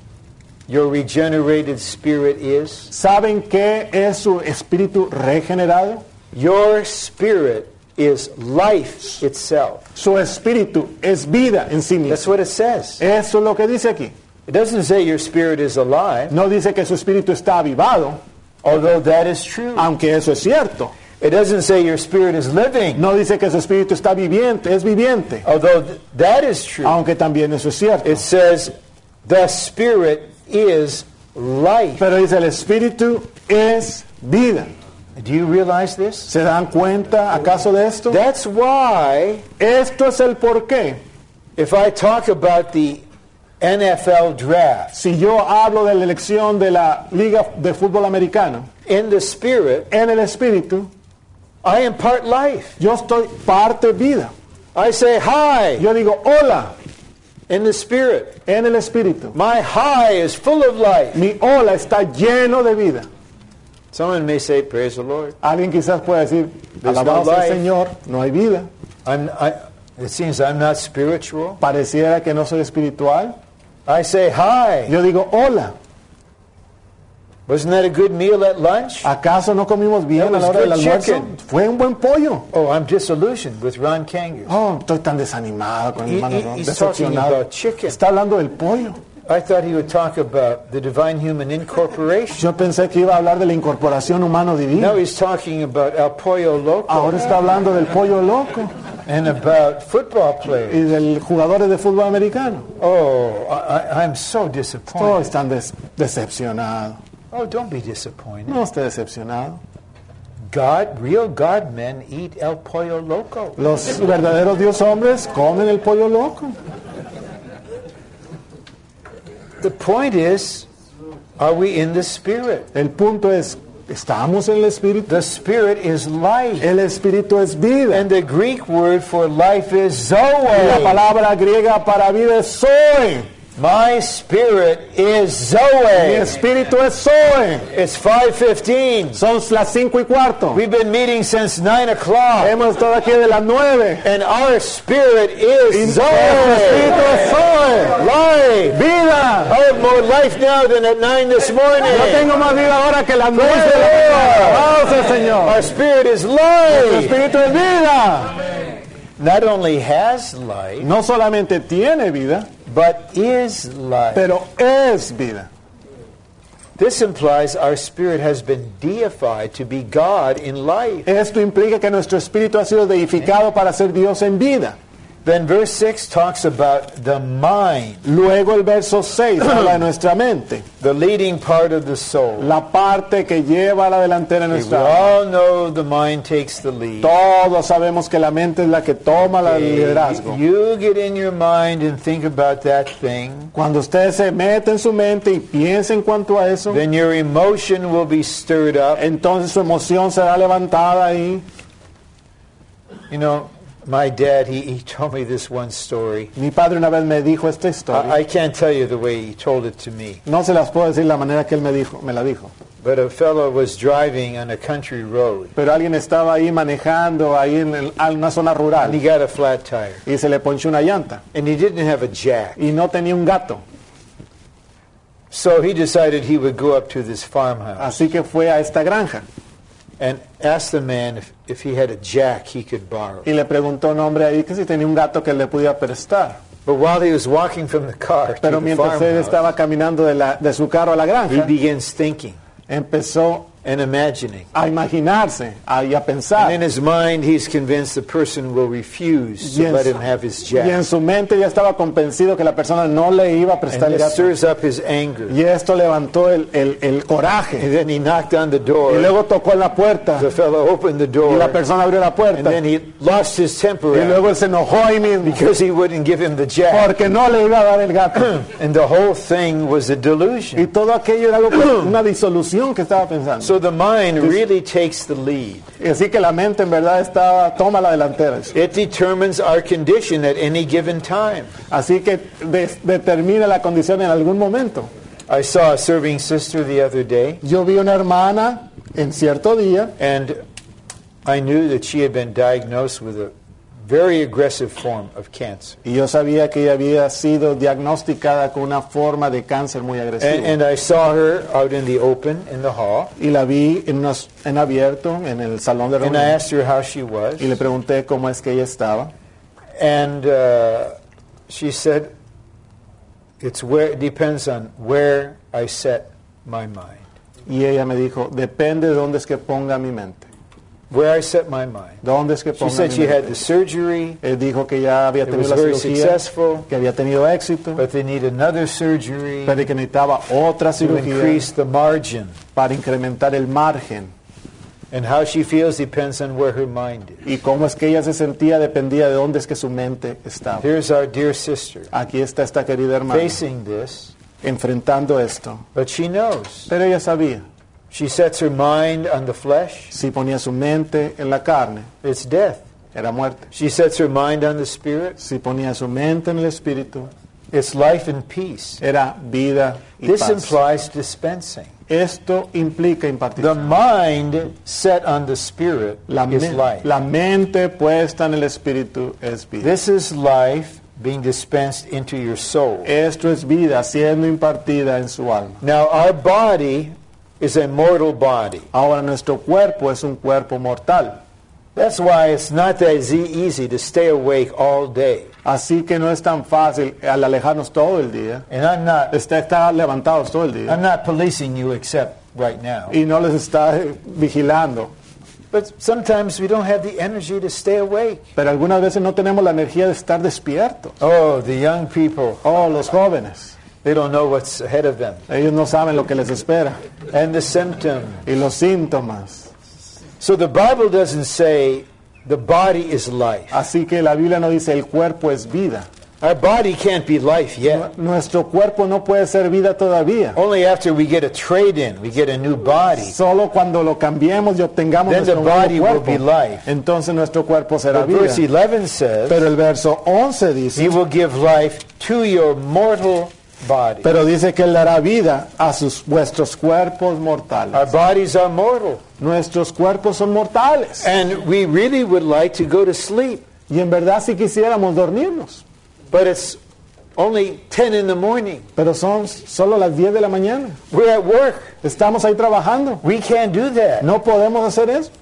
your regenerated spirit is? ¿saben qué es su espíritu regenerado? Your spirit is life itself. Su espíritu es vida en sí That's mismo. what it says. Eso es lo que dice aquí. It doesn't say your spirit is alive, No dice que su espíritu está avivado, although that is true. aunque eso es cierto. It doesn't say your spirit is living, No dice que su espíritu está viviente, es viviente, although th- that is true. aunque también eso es cierto. It says the Spirit is life. Pero dice el espíritu es vida. Do you realize this? ¿Se dan cuenta acaso de esto? That's why Esto es el porqué. if I talk about the N F L draft, Si yo hablo de la elección de la Liga de Fútbol Americano, in the Spirit, en el espíritu, I impart life. yo estoy parte vida. I say hi Yo digo hola in the Spirit. en el espíritu. My hi is full of life. Mi hola está lleno de vida. Someone may say, praise the Lord. Alguien quizás pueda decir, There's alabado no sea life. el Señor, no hay vida. I'm, I, it seems I'm not spiritual. Pareciera que no soy espiritual. I say hi. Yo digo hola. Wasn't that a good meal at lunch? ¿Acaso no comimos bien That a la was hora del good almuerzo? chicken. Fue un buen pollo. Oh, I'm disillusioned with Ron Kangas. Oh, estoy tan desanimado con el He- hermano he- Ron, he's talking decepcionado. about chicken. Está hablando del pollo. I thought he would talk about the divine human incorporation. Yo pensé que iba a hablar de la incorporación humano-divina. Now he's talking about El Pollo Loco Ahora está hablando del pollo loco and about football y players. del jugadores de fútbol americano. Oh, I, I'm so Todos disappointed. están des- decepcionados. Oh, don't be disappointed. No esté decepcionado. God, real God men eat El Pollo Loco. Los verdaderos Dios hombres comen el pollo loco. The point is, are we in the Spirit? El punto es, ¿estamos en el Espíritu? The Spirit is life. El Espíritu es vida. And the Greek word for life is Y la Zoe. palabra griega para vida es Zoe. My spirit is Mi Zoe. espíritu es Zoe. It's five fifteen. Son las cinco y cuarto. We've been meeting since nine o'clock. Hemos estado aquí de las nueve. And our spirit is Nuestro Zoe. espíritu es Zoe. Life. Vida. I have more life now than at nine this morning. Yo tengo más vida ahora que las nueve Praise de la the mañana. Lord. Alabado sea el Señor. Our spirit is Nuestro life. espíritu es vida. Not only has life, No solamente tiene vida, but is life. pero es vida. This implies our spirit has been deified to be God in life. Esto implica que nuestro espíritu ha sido deificado para ser Dios en vida. Then verse six talks about the mind, Luego el verso seis habla de nuestra mente, the leading part of the soul. la parte que lleva a la delantera de We nuestra alma. all know the mind takes the lead. Todos sabemos que la mente es la que toma el Okay, liderazgo. You get in your mind and think about that thing, Cuando usted se mete en su mente y piensa en cuanto a eso, then your emotion will be stirred up. entonces su emoción será levantada ahí. You know, my dad, he, he told me this one story. Mi padre una vez me dijo esta historia. I, I can't tell you the way he told it to me. No se las puedo decir la manera que él me dijo, me la dijo. But a fellow was driving on a country road, Pero alguien estaba ahí manejando ahí en, el- en una zona and he rural got a flat tire. y se le ponchó una llanta And he didn't have a jack. y no tenía un gato. So he decided he would go up to this farmhouse Así que fue a esta granja and ask the man if, if he had a jack he could borrow. y le preguntó a un hombre ahí que si tenía un gato que le pudiera prestar. But while he was walking from the car to Pero the mientras él farmhouse, estaba caminando de, la, de su carro a la he granja, begins thinking, empezó and imagining. a imaginarse a, y a pensar. And in his mind, he's convinced the person will refuse to Yes. let him have his Y en jack. su mente ya estaba convencido que la persona no le iba a prestar And el it gato. stirs up his anger. Y esto levantó el, el, el coraje. And then he knocked on the Y door. luego tocó en la puerta. The fellow opened the Y door. la persona abrió la And puerta. then he lost his temper Y at luego him él se enojó ahí mismo. because he wouldn't give him the jack. Porque no le iba a dar el gato. And the whole thing was a Y delusion. todo aquello era algo, una disolución que estaba pensando. So the mind really takes the lead. Y así que la mente en verdad estaba, toma la delantera. It determines our condition at any given time. Así que de- determina la condición en algún momento. I saw a serving sister the other day, Yo vi una hermana en cierto día and I knew that she had been diagnosed with a very aggressive form of cancer. y yo sabía que ella había sido diagnosticada con una forma de cáncer muy agresivo. And, and I saw her out in the open in the hall, Y la vi en, unas- en abierto en el salón de and I reuniones. asked her how she was. Y le pregunté cómo es que ella estaba. And uh, she said, "It's where it depends on where I set my mind. Y ella me dijo, depende de dónde es que ponga mi mente. Where I set my mind." ¿Dónde es que She ponga said mi she had mente? the surgery, Él dijo que ya había it tenido was la very cirugía, successful, que había tenido éxito, but they need another surgery pero que necesitaba otra to cirugía increase the margin. para incrementar el margen. And how she feels depends on where her mind is. Y cómo es que ella se sentía dependía de dónde es que su mente estaba. Here's our dear sister Aquí está esta querida hermana facing this, enfrentando esto. but she knows. Pero ella sabía, She sets her mind on the flesh, si ponía su mente en la carne, it's death. era muerte. She sets her mind on the spirit, Si ponía su mente en el espíritu, it's life and peace. era vida y This paz. implies dispensing. Esto implica The impartición. mind set on the spirit La, is me- life. la mente puesta en el espíritu es vida. This is life being dispensed into your soul. Esto es vida siendo impartida en su alma. Now, our body is a mortal body. Ahora nuestro cuerpo es un cuerpo mortal. That's why it's not that easy easy to stay awake all day. Así que no es tan fácil al alejarnos todo el día. And I'm not Está, está levantados todo el día. I'm not policing you except right now. Y no les está eh, vigilando. But sometimes we don't have the energy to stay awake. Pero algunas veces no tenemos la energía de estar despiertos. Oh, the young people, Oh, los jóvenes. they don't know what's ahead of them. Ellos no saben lo que les espera. And the symptom. Y los síntomas. So the Bible doesn't say the body is life. Así que la Biblia no dice el cuerpo es vida. Our body can't be life yet. Nuestro cuerpo no puede ser vida todavía. Only after we get a trade-in, we get a new body. Solo cuando lo cambiemos y obtengamos Then the nuestro body nuevo will be cuerpo, life. entonces nuestro cuerpo será But vida. verse eleven says, Pero el verso once dice, He will give life to your mortal body. pero dice que Él dará vida a sus, vuestros cuerpos mortales. Our bodies are mortal. Nuestros cuerpos son mortales. And we really would like to go to sleep. Y en verdad si quisiéramos dormirnos. But it's only ten in the morning. Pero son solo las diez de la mañana. We're at work. Estamos ahí trabajando. We can't do that. No podemos hacer eso.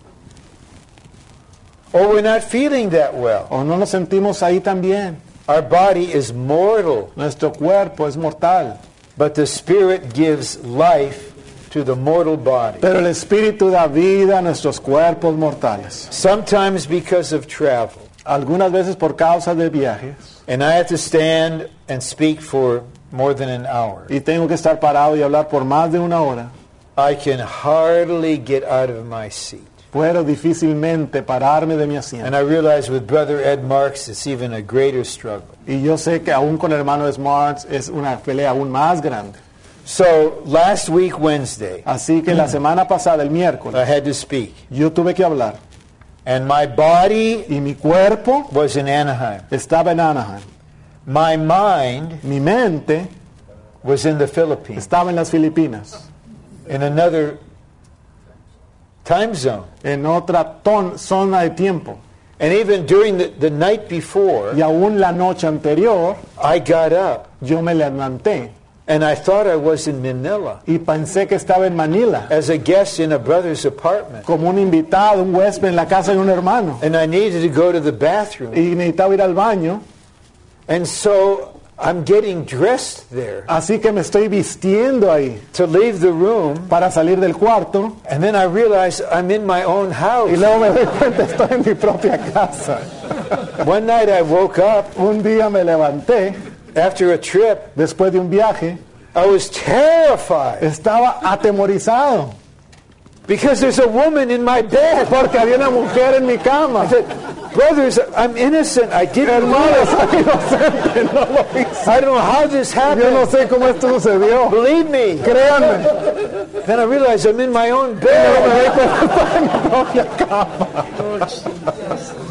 Or we're not feeling that well. O no nos sentimos ahí tan bien. Our body is mortal. Nuestro cuerpo es mortal. But the Spirit gives life to the mortal body. Pero el Espíritu da vida a nuestros cuerpos mortales. Sometimes because of travel. Algunas veces por causa de viajes. And I have to stand and speak for more than an hour. Y tengo que estar parado y hablar por más de una hora. I can hardly get out of my seat. Puedo difícilmente pararme de mi asiento. And I realize with Brother Ed Marks it's even a greater struggle. Y yo sé que aún con el hermano Smarts es una pelea aún más grande. So last week, Wednesday, Así que la semana pasada, el miércoles, I had to speak. yo tuve que hablar. And my body Y mi cuerpo was in Anaheim. estaba en Anaheim. My mind Mi mente was in the Philippines, estaba en las Filipinas. in another time zone. En otra ton- zona de tiempo. And even during the, the night before, Y aún la noche anterior, I got up yo me levanté and I thought I was in Manila y pensé que estaba en Manila, as a guest in a brother's apartment. como un invitado, un huésped en la casa de un hermano. And I needed to go to the bathroom. Y necesitaba ir al baño. And so I'm getting dressed there Así que me estoy vistiendo ahí to leave the room, para salir del cuarto and then I realize I'm in my own house. y luego me doy cuenta estoy en mi propia casa. One night I woke up Un día me levanté after a trip. después de un viaje, I was terrified estaba atemorizado because there's a woman in my bed. porque había una mujer en mi cama. I said, brothers, I'm innocent. I didn't know. Hermanos, soy inocente, no lo hice. I don't know how this Yo no happened. sé cómo esto sucedió. Believe me. Créanme. Then I realized I'm in my own Pero me bed. doy cuenta que estoy en mi propia cama.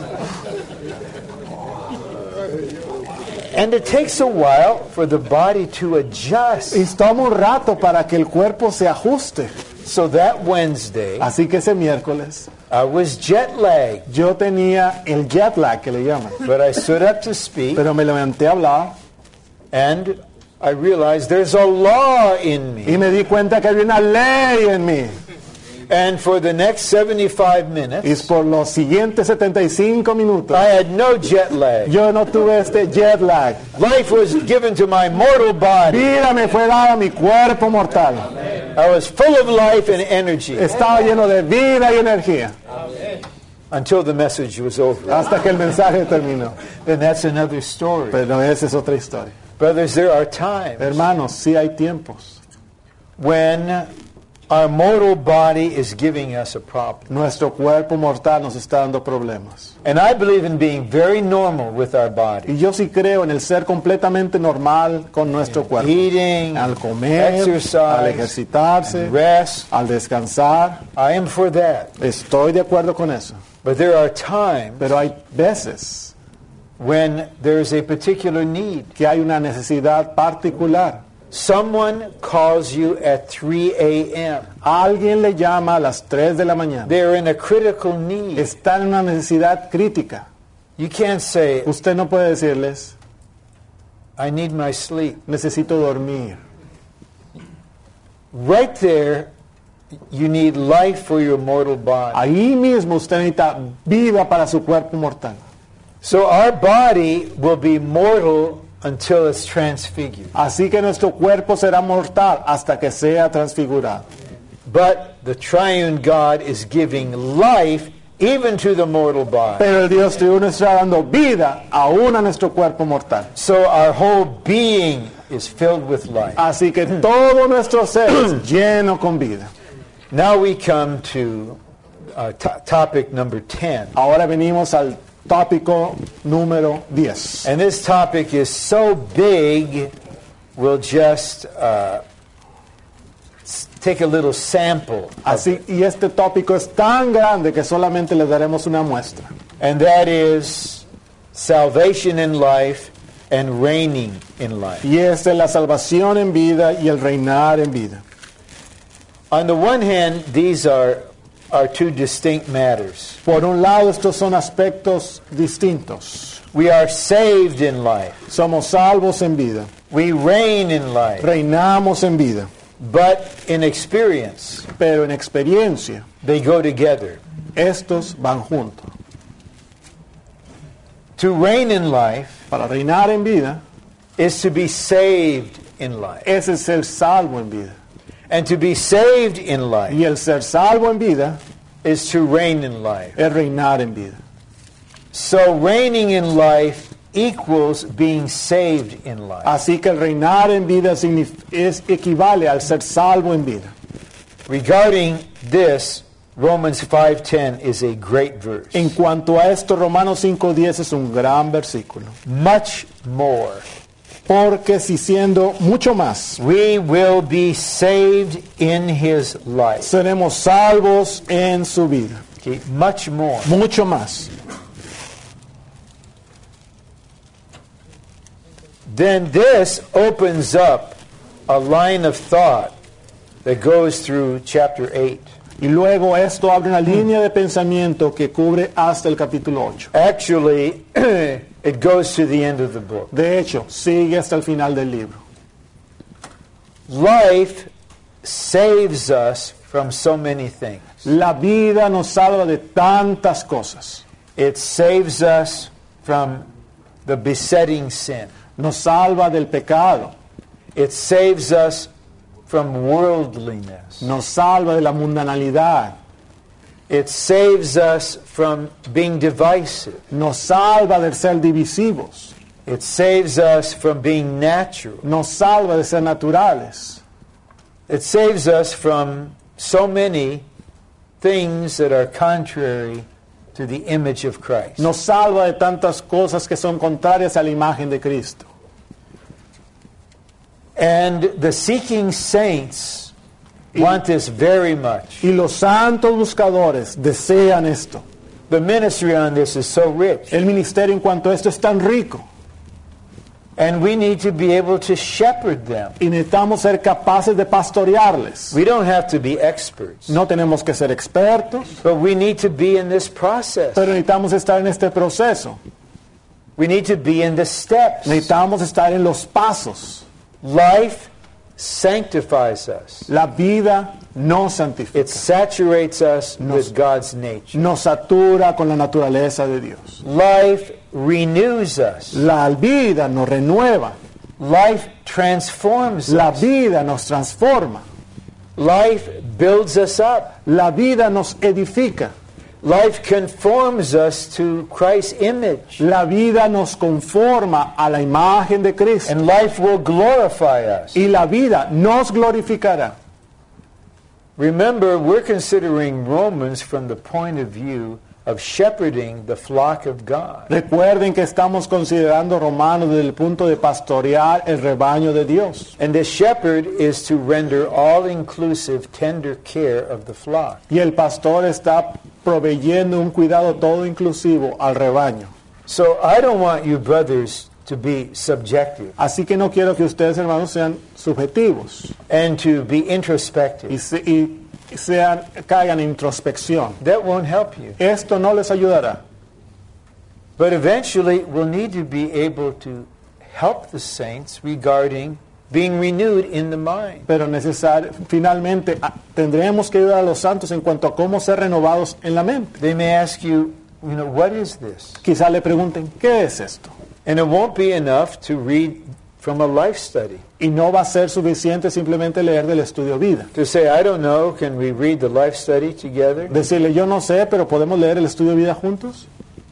And it takes a while for the body to adjust. Y toma un rato para que el cuerpo se ajuste. So that Wednesday, Así que ese miércoles I was jet lagged, yo tenía el jet lag que le llaman. but I stood up to speak, Pero me levanté a hablar and I realized there's a law in me. y me di cuenta que había una ley en mí. And for the next seventy-five Y minutes, por los siguientes setenta y cinco minutos I had no jet lag. yo no tuve este jet lag. Life was given to my mortal body. Vida me fue dada a mi cuerpo mortal. I was full of life and energy Estaba lleno de vida y energía until the message was over. hasta que el mensaje terminó. Then that's another story. Pero esa es otra historia. Brothers, there are times Hermanos, sí hay tiempos. when our mortal body is giving us a problem. Nuestro cuerpo mortal nos está dando problemas. And I believe in being very normal with our body. Y yo sí creo en el ser completamente normal con nuestro cuerpo. Eating, Al comer, al exercise, ejercitarse, rest. al descansar. I am for that. Estoy de acuerdo con eso. But there are times Pero hay veces when there is a particular need. que hay una necesidad particular. Someone calls you at three a.m. Alguien le llama a las tres de la mañana. They're in a critical need. Están en una necesidad crítica. You can't say, Usted no puede decirles, I need my sleep. necesito dormir. Right there, you need life for your mortal body. Ahí mismo usted necesita vida para su cuerpo mortal. So our body will be mortal until it's transfigured. Así que nuestro cuerpo será mortal hasta que sea transfigurado. But the triune God is giving life even to the mortal body. Pero el Dios triuno está dando vida aún a nuestro cuerpo mortal. So our whole being is filled with life. Así que todo nuestro ser es lleno con vida. Now we come to uh, to- topic number ten. Ahora venimos al tópico número diez. And this topic is so big, we'll just uh, s- take a little sample. of Así, it. y este tópico es tan grande que solamente les daremos una muestra. And that is salvation in life and reigning in life. Y es de la salvación en vida y el reinar en vida. On the one hand, these are, are two distinct matters. Por un lado, estos son aspectos distintos. We are saved in life. Somos salvos en vida. We reign in life. Reinamos en vida. But in experience, Pero en experiencia, they go together. estos van juntos. To reign in life Para reinar en vida, is to be saved in life. ese es ser salvo en vida. And to be saved in life Y el ser salvo en vida is to reign in life. es reinar en vida. So reigning in life equals being saved in life. Así que el reinar en vida signif- es, equivale al ser salvo en vida. Regarding this, Romans five ten is a great verse. En cuanto a esto, Romanos cinco diez es un gran versículo. Much more. Porque si siendo mucho más, We will be saved in his life. seremos salvos en su vida. Okay, much more. Mucho más. Then this opens up a line of thought that goes through chapter eight. Y luego esto abre una línea de pensamiento que cubre hasta el capítulo ocho. Actually, it goes to the end of the book. De hecho, sigue hasta el final del libro. Life saves us from so many things. La vida nos salva de tantas cosas. It saves us from the besetting sin. Nos salva del pecado. It saves us from worldliness. Nos salva de la mundanalidad. It saves us from being divisive. Nos salva de ser divisivos. It saves us from being natural. Nos salva de ser naturales. It saves us from so many things that are contrary to the image of Christ. Nos salva de tantas cosas que son contrarias a la imagen de Cristo. And the seeking saints want this very much. Y los santos buscadores desean esto. The ministry on this is so rich. El ministerio en cuanto a esto es tan rico. And we need to be able to shepherd them. Y necesitamos ser capaces de pastorearles. We don't have to be experts. No tenemos que ser expertos, But we need to be in this process. pero necesitamos estar en este proceso. We need to be in the steps. Necesitamos estar en los pasos. Life sanctifies us. La vida nos santifica. It saturates us Nos- with God's nature. Nos satura con la naturaleza de Dios. Life renews us. La vida nos renueva. Life transforms La us. vida nos transforma. Life builds us up. La vida nos edifica. Life conforms us to Christ's image. La vida nos conforma a la imagen de Cristo. And life will glorify us. Y la vida nos glorificará. Remember, we're considering Romans from the point of view of shepherding the flock of God. Recuerden que estamos considerando Romanos desde el punto de pastorear el rebaño de Dios. And the shepherd is to render all-inclusive, tender care of the flock. Y el pastor está proveyendo un cuidado todo inclusivo al rebaño. So I don't want you brothers to be subjective Así que no quiero que ustedes, hermanos, sean subjetivos and to be introspective. y, se- y sean, caigan en introspección. That won't help you. Esto no les ayudará. But eventually we'll need to be able to help the saints regarding being renewed in the mind. Pero necesario, finalmente a- tendremos que ayudar a los santos en cuanto a cómo ser renovados en la mente. They may ask you, you know, what is this? Quizá le pregunten, ¿qué es esto? And it won't be enough to read from a life study. Y no va a ser suficiente simplemente leer del estudio vida. To say, I don't know, can we read the life study together? Decirle, yo no sé, pero ¿podemos leer el estudio vida juntos?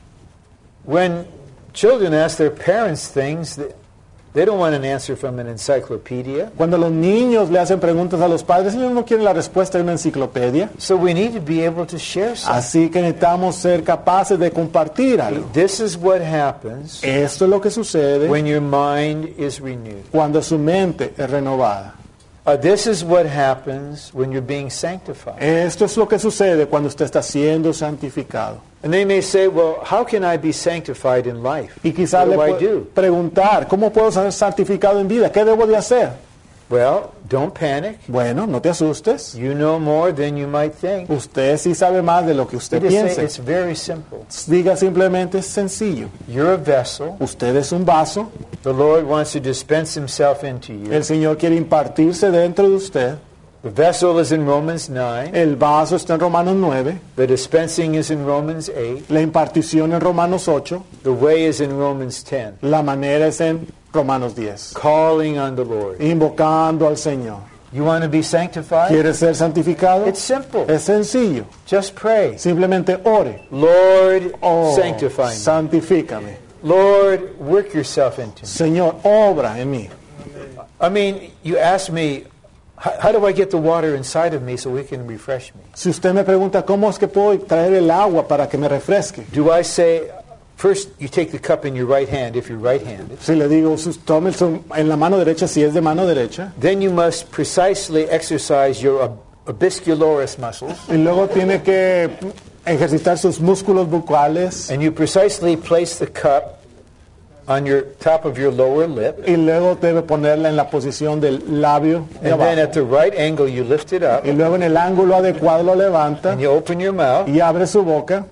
When children ask their parents things, they they don't want an answer from an encyclopedia. Cuando los niños le hacen preguntas a los padres, ellos no quieren la respuesta de una enciclopedia. So we need to be able to share something. Así que necesitamos ser capaces de compartir algo. This is what happens Esto es lo que sucede when your mind is renewed. cuando su mente es renovada. Uh, this is what happens when you're being sanctified. Esto es lo que sucede cuando usted está siendo santificado. And they may say, well, how can I be sanctified in life? Y quizás What le do I puede do? preguntar, ¿cómo puedo ser santificado en vida? ¿Qué debo de hacer? Well, don't panic. Bueno, no te asustes. You know more than you might think. Usted sí sabe más de lo que You usted just say piensa. it's very simple. Diga simplemente, es sencillo. You're a vessel. Usted es un vaso. The Lord wants to dispense himself into you. El Señor quiere impartirse dentro de usted. The vessel is in Romans nine. El vaso está en Romanos nueve. The dispensing is in Romans eight. La impartición en Romanos ocho. The way is in Romans ten. La manera es en Romanos diez. Calling on the Lord. Invocando al Señor. You want to be sanctified? ¿Quiere ser santificado? It's simple. Es sencillo. Just pray. Simplemente ore. Lord, Oh, sanctify me. santifícame. Lord, work yourself into me. Señor, obra en mí. I mean, you ask me, how, how do I get the water inside of me so we can refresh me? Si usted me pregunta cómo es que puedo traer el agua para que me refresque, Do I say, first you take the cup in your right hand if you're right-handed. si le digo, sus- tome el su- en la mano derecha si es de mano derecha, Then you must precisely exercise your ab- obiscularis muscles, y luego tiene que ejercitar sus músculos bucales, and you precisely place the cup on your top of your lower lip, y luego debe ponerla en la posición del labio de and then abajo, at the right angle you lift it up, y luego en el ángulo adecuado lo levanta and you open your mouth, y abre su boca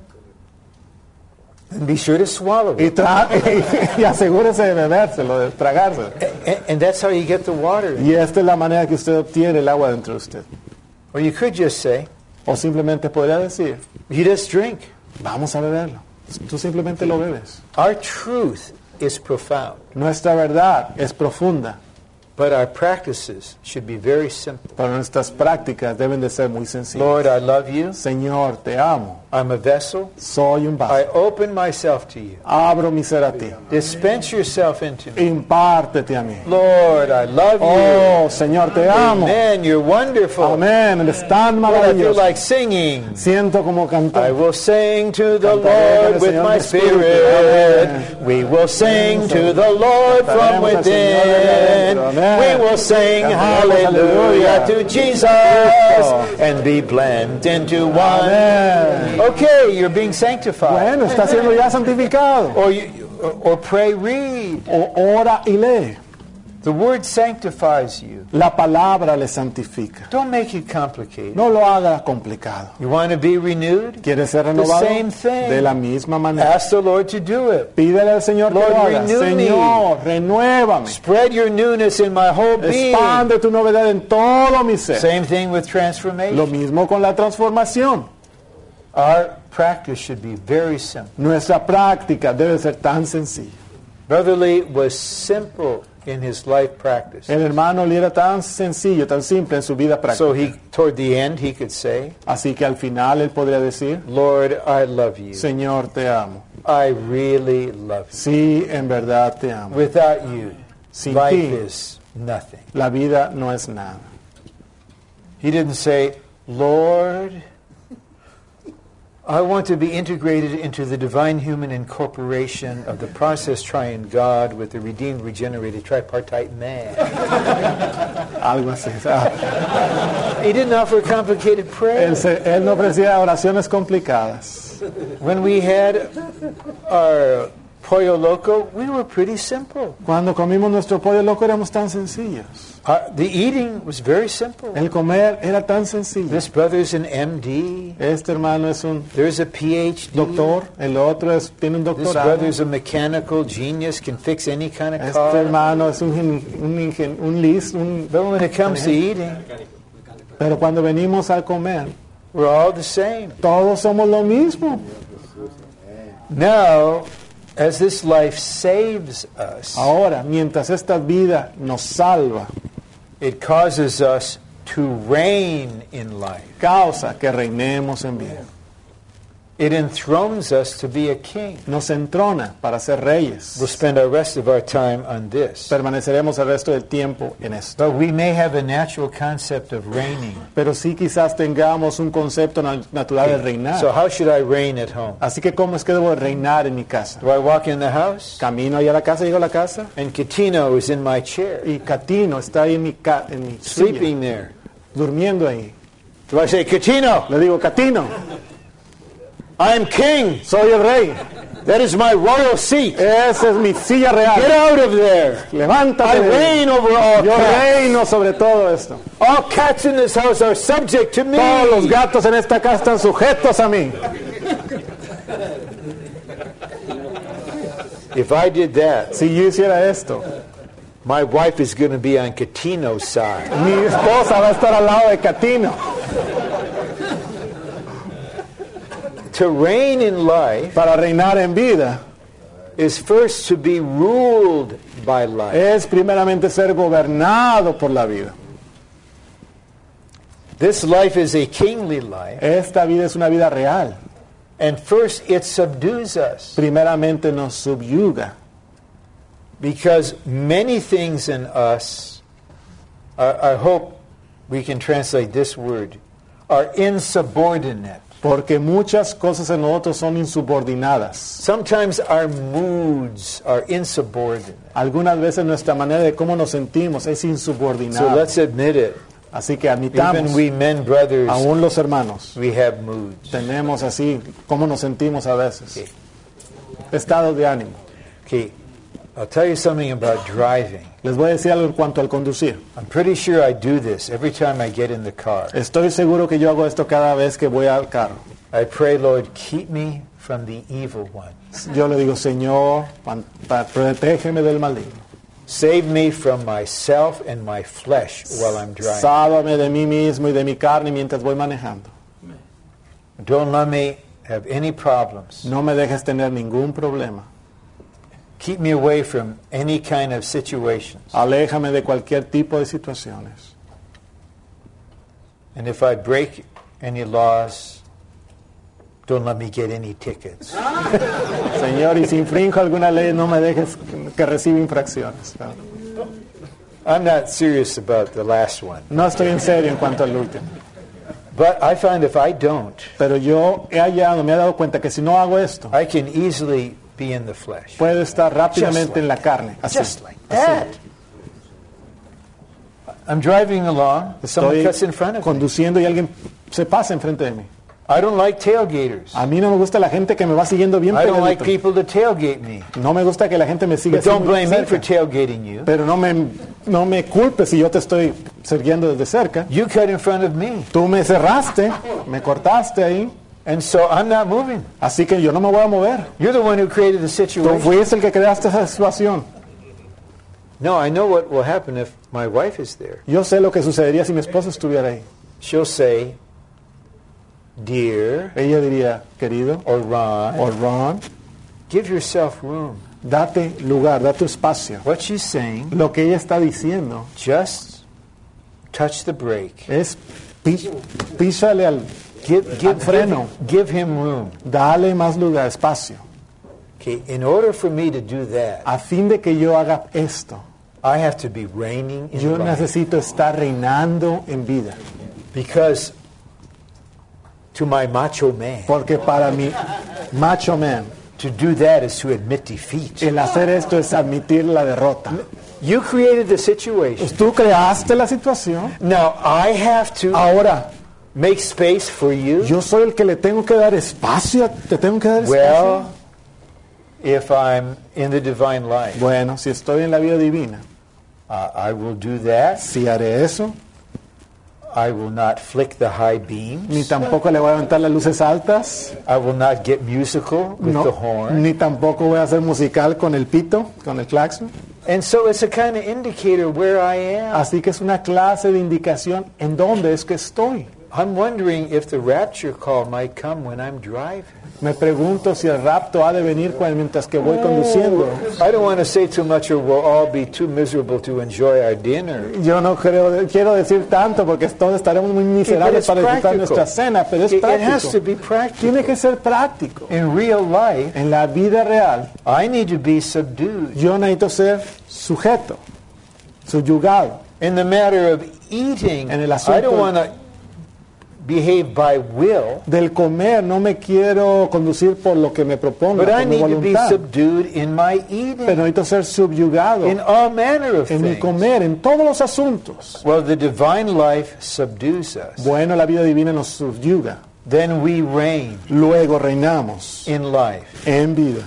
and be sure to swallow y, it. tra y asegúrese de bebérselo, de tragárselo. And, and that's how you get the water. Y esta es la manera que usted obtiene el agua dentro de usted. Or you could just say, O simplemente podría decir, you just drink. vamos a beberlo. Tú simplemente lo bebes. Our truth is profound. Nuestra verdad es profunda, But our practices should be very simple. pero nuestras prácticas deben de ser muy sencillas. Lord, I love you. Señor, te amo. I'm a vessel. Soy un I vaso. open myself to you. Abro mi ser a ti. Dispense yourself into me. Impártete a mí. Lord, I love you. Oh, Señor, te amo. Amen. You're wonderful. Amén. Eres tan Lord, I feel maravilloso. like singing. Siento como I cantar. will sing to the Cantaré Lord al with Señor my mi espíritu. spirit. Amén. We will sing to the Lord from Cantaremos al Señor within. adentro. Amén. We will sing Cantaremos hallelujah aleluya. to Jesus and be blended into one. Amén. Okay, you're being sanctified. Bueno, está siendo ya santificado. Or you, or, or pray, read. O ora y lee. The word sanctifies you. La palabra le santifica. Don't make it complicated. No lo haga complicado. You want to be renewed? ¿Quiere ser The renovado? same thing. De la misma manera. Ask the Lord to do it. Pídele al Señor que Lord, lo haga. renew me. Señor, renuévame. Spread your newness in my whole being. Expande tu novedad en todo mi ser. Same thing with Lo transformation. mismo con la transformación. Our practice should be very simple. Nuestra práctica debe ser tan sencilla. Brother Lee was simple in his life practice. El hermano Lee era tan sencillo, tan simple en su vida práctica. So he, toward the end, he could say, Así que al final él podría decir, Lord, I love you. Señor, te amo. I really love you. Sí, en verdad te amo. Without you, Sin life ti, is nothing. la vida no es nada. He didn't say, Lord, I want to be integrated into the divine human incorporation of the process triune God with the redeemed, regenerated, tripartite man. Algo así. Ah, He didn't offer complicated prayer. él, se- él no ofrecía oraciones complicadas. When we had our pollo loco, we were pretty simple. Cuando comimos nuestro pollo loco éramos tan sencillos. Uh, the eating was very simple. El comer era tan sencillo. This brother's an M D. Este hermano es un There's a P H D. doctor, el otro es, tiene un This doctorado. brother's a mechanical genius, can fix any kind of Este car. hermano es un, ingen- un, ingen- un lis, un- But when it comes to eating, pero cuando venimos a comer, we're all the same. todos somos lo mismo. Now, as this life saves us, Ahora, mientras esta vida nos salva, it causes us to reign in life. causa que reinemos en vida. It enthrones us to be a king. Nos entrona para ser reyes. We'll spend our rest of our time on this. Permaneceremos el resto del tiempo en esto. But we may have a natural concept of reigning. Pero sí quizás tengamos un concepto na- natural de reinar. So how should I reign at home? Así que ¿cómo es que debo reinar en mi casa? Do I walk in the house? Camino ahí a la casa, llego a la casa And Catino is in my chair, y Catino está ahí en mi, ca- en mi silla, sleeping there. durmiendo ahí. Do I say, Catino, Le digo, Catino, I'm king. soy el rey. That is my royal seat. Esa es mi silla Get real. out of there. Levántate. I de ahí. reign over all Yo cats. reino sobre todo esto. All cats in this house are subject to me. Todos los gatos en esta casa están sujetos a mí. If I did that, Si yo hiciera esto, my wife is going to be on Catino's side. mi esposa va a estar al lado de Catino. To reign in life Para reinar en vida is first to be ruled by life. es primeramente ser gobernado por la vida. This life is a kingly life, Esta vida es una vida real. and first it subdues us Primeramente nos subyuga. because many things in us, I, I hope we can translate this word, are insubordinate. Porque muchas cosas en nosotros son insubordinadas. Sometimes our moods are insubordinate. Algunas veces nuestra manera de cómo nos sentimos es So insubordinada. let's admit it. Así que admitamos, Even we men brothers, aún los hermanos, we have moods. tenemos así cómo nos sentimos a veces. Estados de ánimo. Okay, I'll tell you something about driving. Les voy a decir algo en cuanto al conducir. I'm pretty sure I do this every time I get in the car. Estoy seguro que yo hago esto cada vez que voy al carro. I pray, Lord, keep me from the evil one. Yo le digo, Señor, pan- pa- protégeme del maligno. Save me from myself and my flesh while I'm driving. Sálvame de mí mismo y de mi carne mientras voy manejando. Don't let me have any problems. No me dejes tener ningún problema. Keep me away from any kind of situations. Aléjame de cualquier tipo de situaciones. And if I break any laws, don't let me get any tickets. Señor, y si infrinjo alguna ley, no me dejes que reciba infracciones. I'm not serious about the last one. No estoy en serio en cuanto al último. But I find if I don't, Pero yo he hallado, me he dado cuenta que si no hago esto, I can easily be in the flesh. puedo estar rápidamente Just like en la carne. Así. Just like that. I'm driving along, someone Estoy cuts in front of me. conduciendo y alguien se pasa enfrente de mí. I don't like tailgaters. A mí no me gusta la gente que me va siguiendo bien I don't like pegadito. people to tailgate me. No me gusta que la gente me siga But don't así muy blame me for cerca. tailgating you. Pero no me, no me culpes si yo te estoy siguiendo desde cerca. You cut in front of me. Tú me cerraste, me cortaste ahí, And so I'm not moving. así que yo no me voy a mover. You're the one who created the Tú situation. fuiste el que creaste esa situación. No, I know what will happen if my wife is there. Yo sé lo que sucedería si mi esposa estuviera ahí. She'll say, dear, Ella diría, querido, or Ron, o Ron, give yourself room. date lugar, date espacio. What she's saying, Lo que ella está diciendo just touch the brake. es pí- písale al, Give, give, Al freno. give, give him room. dale más lugar, espacio. Okay, in order for me to do that, A fin de que yo haga esto, I have to be reigning in yo life. necesito estar reinando en vida. Because to my macho man, Porque para mi macho man, to do that is to admit defeat. el hacer esto es admitir la derrota. You created the situation. Tú creaste la situación. Now I have to Ahora, make space for you. yo soy el que le tengo que dar espacio. Te tengo que dar espacio. Well, if I'm in the divine life, Bueno, si estoy en la vida divina, uh, I will do that. si haré eso, I will not flick the high ni beams. tampoco le voy a aventar las luces altas, I will not get musical with no, the horn. ni tampoco voy a hacer musical con el pito, con el claxon. And so it's a kind of indicator where I am. Así que es una clase de indicación en dónde es que estoy. I'm wondering if the rapture call might come when I'm driving. Me pregunto si el rapto ha de venir cuando- mientras que voy conduciendo. I don't want to say too much or we'll all be too miserable to enjoy our dinner. Yo no creo, quiero decir tanto porque todos estaremos muy But miserables it's para disfrutar practical. nuestra cena, pero es It, it has to práctico. be practical. Tiene que ser práctico. In real life, En la vida real, I need to be subdued. yo necesito ser sujeto, subyugado. In the matter of eating, En el I asunto- don't want to behave by will, Del comer no me quiero conducir por lo que me proponga, but I por mi need to be voluntad. subdued in my Pero eating, necesito ser subyugado in all manner of en mi things. comer, en todos los asuntos. Well, the divine life subdues us. Bueno, la vida divina nos subyuga. Then we reign Luego reinamos in life. en vida.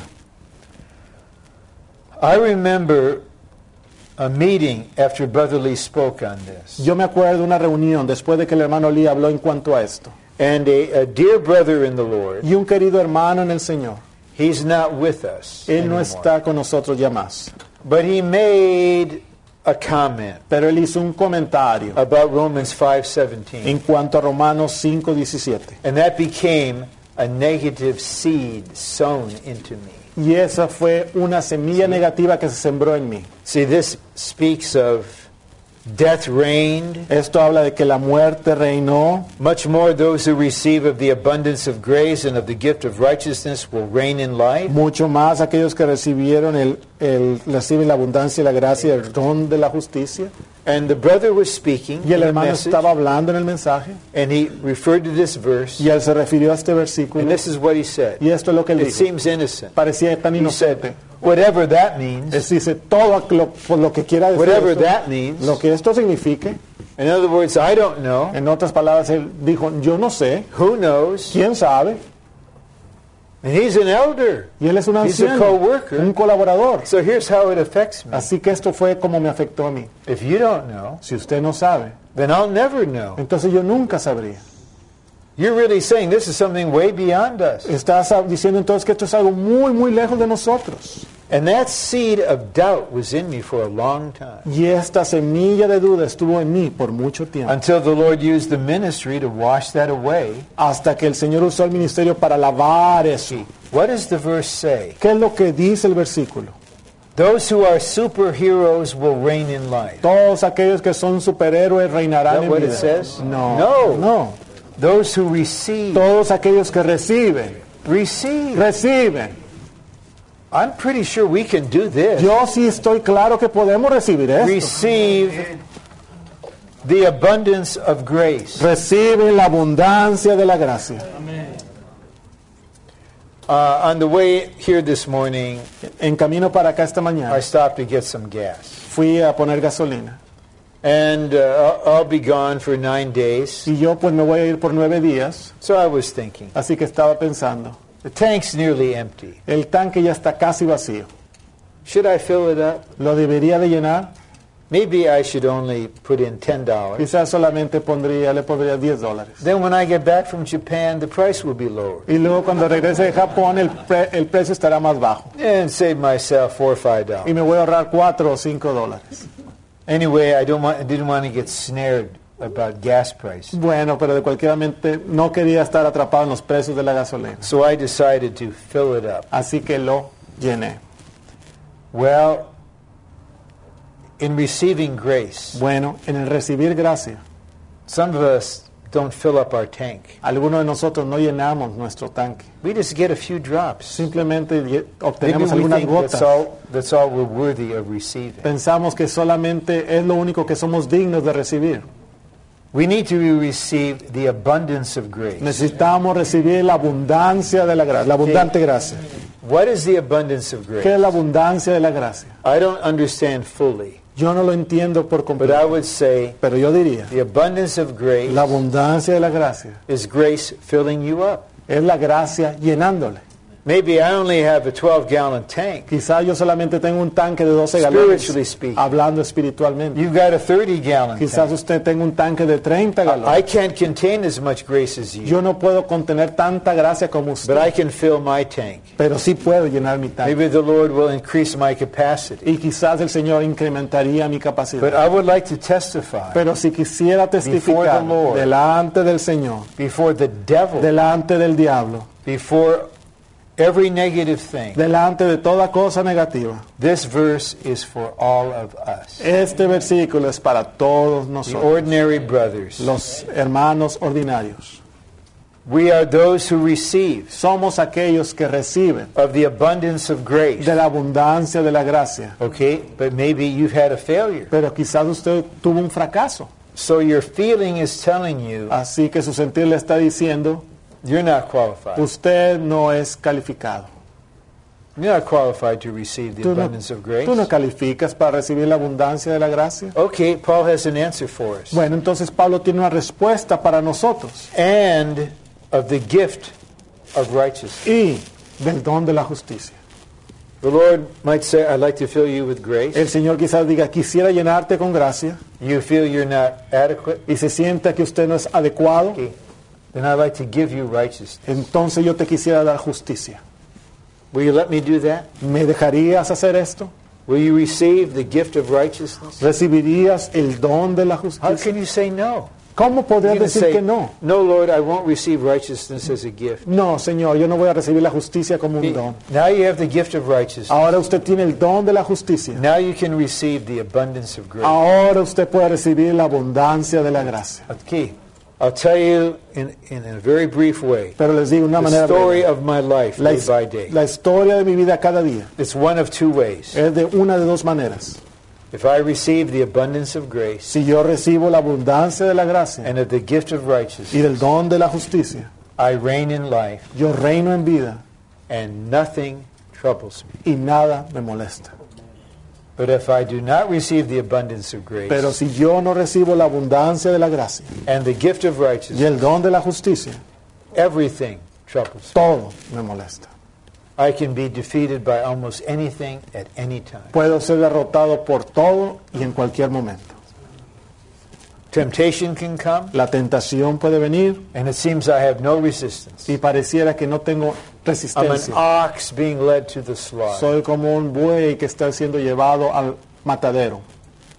I remember a meeting after Brother Lee spoke on this. Yo me acuerdo de una reunión después de que el hermano Lee habló en cuanto a esto. And a, a dear brother in the Lord, Y un querido hermano en el Señor, he's not with us él no anymore. está con nosotros ya más. But he made a comment Pero él hizo un comentario about Romans five seventeen. en cuanto a Romanos cinco diecisiete. And that became a negative seed sown into me. Y esa fue una semilla negativa que se sembró en mí. See, this speaks of death reigned. Esto habla de que la muerte reinó. Much more those who receive of the abundance of grace and of the gift of righteousness will reign in life. Mucho más aquellos que recibieron el, el reciben la abundancia y la gracia, el don de la justicia. And the brother was speaking Y el in the hermano message, estaba hablando en el mensaje and he referred to this verse, y él se refirió a este and versículo. this is what he said. Y esto es lo que él It dijo. seems innocent. Parecía tan He inocente. said, whatever that means, Es dice todo lo, por lo que quiera decir whatever esto, that means, lo que esto signifique. in other words, I don't know, En otras palabras, él dijo, yo no sé, who knows, quién sabe. and he's an elder. Y él es un He's a anciano, co-worker. un colaborador. So here's how it affects me. Así que esto fue como me afectó a mí. If you don't know, Si usted no sabe, then I'll never know. entonces yo nunca sabría. You're really saying this is something way beyond us. Estás diciendo entonces que esto es algo muy, muy lejos de nosotros. And that seed of doubt was in me for a long time. Y esta semilla de duda estuvo en mí por mucho tiempo. Until the Lord used the ministry to wash that away. Hasta que el Señor usó el ministerio para lavar eso. What does the verse say? ¿Qué es lo que dice el versículo? Those who are superheroes will reign in life. Todos aquellos que son superhéroes reinarán Is that en what it vida. says? No, No. no. Those who receive, Todos aquellos que reciben, receive. reciben. I'm pretty sure we can do this. Yo sí estoy claro que podemos recibir esto. Receive the abundance of grace. Reciben la abundancia de la gracia. Uh, on the way here this morning, En camino para acá esta I mañana, stopped to get some gas. fui a poner gasolina. And uh, I'll, I'll be gone for nine days. Y yo pues me voy a ir por nueve días. So I was thinking, Así que estaba pensando, the tank's nearly empty. el tanque ya está casi vacío. Should I fill it up? ¿Lo debería de llenar? Maybe I should only put in ten dollars. Quizás solamente pondría, le pondría diez dólares. Then when I get back from Japan, the price will be lower. Y luego cuando regrese de Japón, el, pre- el precio estará más bajo. And save myself four or five Y dollars. me voy a ahorrar cuatro o cinco dólares. Anyway, I don't want, I didn't want to get snared about gas prices. Bueno, pero de cualquier mente no quería estar atrapado en los precios de la gasolina. So I decided to fill it up. Así que lo llené. Well, in receiving grace, Bueno, en el recibir gracia, some of us don't fill up our tank. algunos de nosotros no llenamos nuestro tanque. We just get a few drops. Simplemente lle- Maybe obtenemos we algunas think gotas. that's all, that's all we're worthy of receiving. Pensamos que solamente es lo único que somos dignos de recibir. We need to receive the abundance of grace. Necesitamos recibir la abundancia de la gracia, la abundante gracia. What is the abundance of ¿Qué es grace? la abundancia de la gracia? I don't understand fully, Yo no lo entiendo por but I completo, would say pero yo diría, the abundance of grace la abundancia de la gracia is grace filling you up. es la gracia llenándole. Maybe I only have a twelve gallon tank. Quizás yo solamente tengo un tanque de doce galones, Spiritually speaking. hablando espiritualmente. You've got a thirty gallon Quizás tank. usted tenga un tanque de treinta I galones. can't contain as much grace as you, Yo no puedo contener tanta gracia como but I usted, can fill my tank. pero sí puedo llenar mi tanque. Maybe the Lord will increase my capacity. Y quizás el Señor incrementaría mi But capacidad. I would like to testify Pero si quisiera testificar Before the Lord. delante del Señor, before the devil, delante del diablo, before every negative thing. delante de toda cosa negativa, This verse is for all of us. este versículo es para todos The nosotros, ordinary brothers. los hermanos ordinarios. We are those who receive Somos aquellos que reciben of the abundance of grace. de la abundancia de la gracia. Okay, but maybe you've had a failure. Pero quizás usted tuvo un fracaso. So your feeling is telling you Así que su sentir le está diciendo, you're not qualified. usted no es calificado. You're not qualified to receive the Tú no, abundance of grace. tú no calificas para recibir la abundancia de la gracia. Okay, Paul has an answer for us. Bueno, entonces Pablo tiene una respuesta para nosotros. And of the gift of righteousness. Y del don de la justicia. The Lord might say, I'd like to fill you with grace. El Señor quizás diga, quisiera llenarte con gracia, You feel you're not adequate. y se sienta que usted no es adecuado, Okay, then I'd like to give you righteousness. entonces yo te quisiera dar justicia. Will you let me do that? ¿Me dejarías hacer esto? Will you receive the gift of righteousness? ¿Recibirías el don de la How justicia? can you say no? ¿Cómo You podrías can decir say, que no? no, Lord, I won't receive righteousness as a gift. No, Señor, yo no voy a recibir la justicia como un don. Now you have the gift of righteousness. Ahora usted tiene el don de la justicia. Now you can receive the abundance of grace. Ahora usted puede recibir la abundancia de la gracia. Okay, I'll tell you in, in a very brief way Pero les digo una the manera story breve. of my life La, day his- by day. la historia de mi vida cada día It's one of two ways. es de una de dos maneras. If I receive the abundance of grace Si yo recibo la abundancia de la gracia and of the gift of y righteousness, del don de la justicia, I reign in life yo reino en vida and nothing troubles me. y nada me molesta. But if I do not receive the abundance of grace Pero si yo no recibo la abundancia de la gracia and the gift of y righteousness, el don de la justicia, everything troubles me. todo me molesta. I can be defeated by almost anything at any time. Puedo ser derrotado por todo y en cualquier momento. Temptation can come, La tentación puede venir and it seems I have no resistance. y pareciera que no tengo I'm an resistencia. ox being led to the slaughter. Soy como un buey que está siendo llevado al matadero.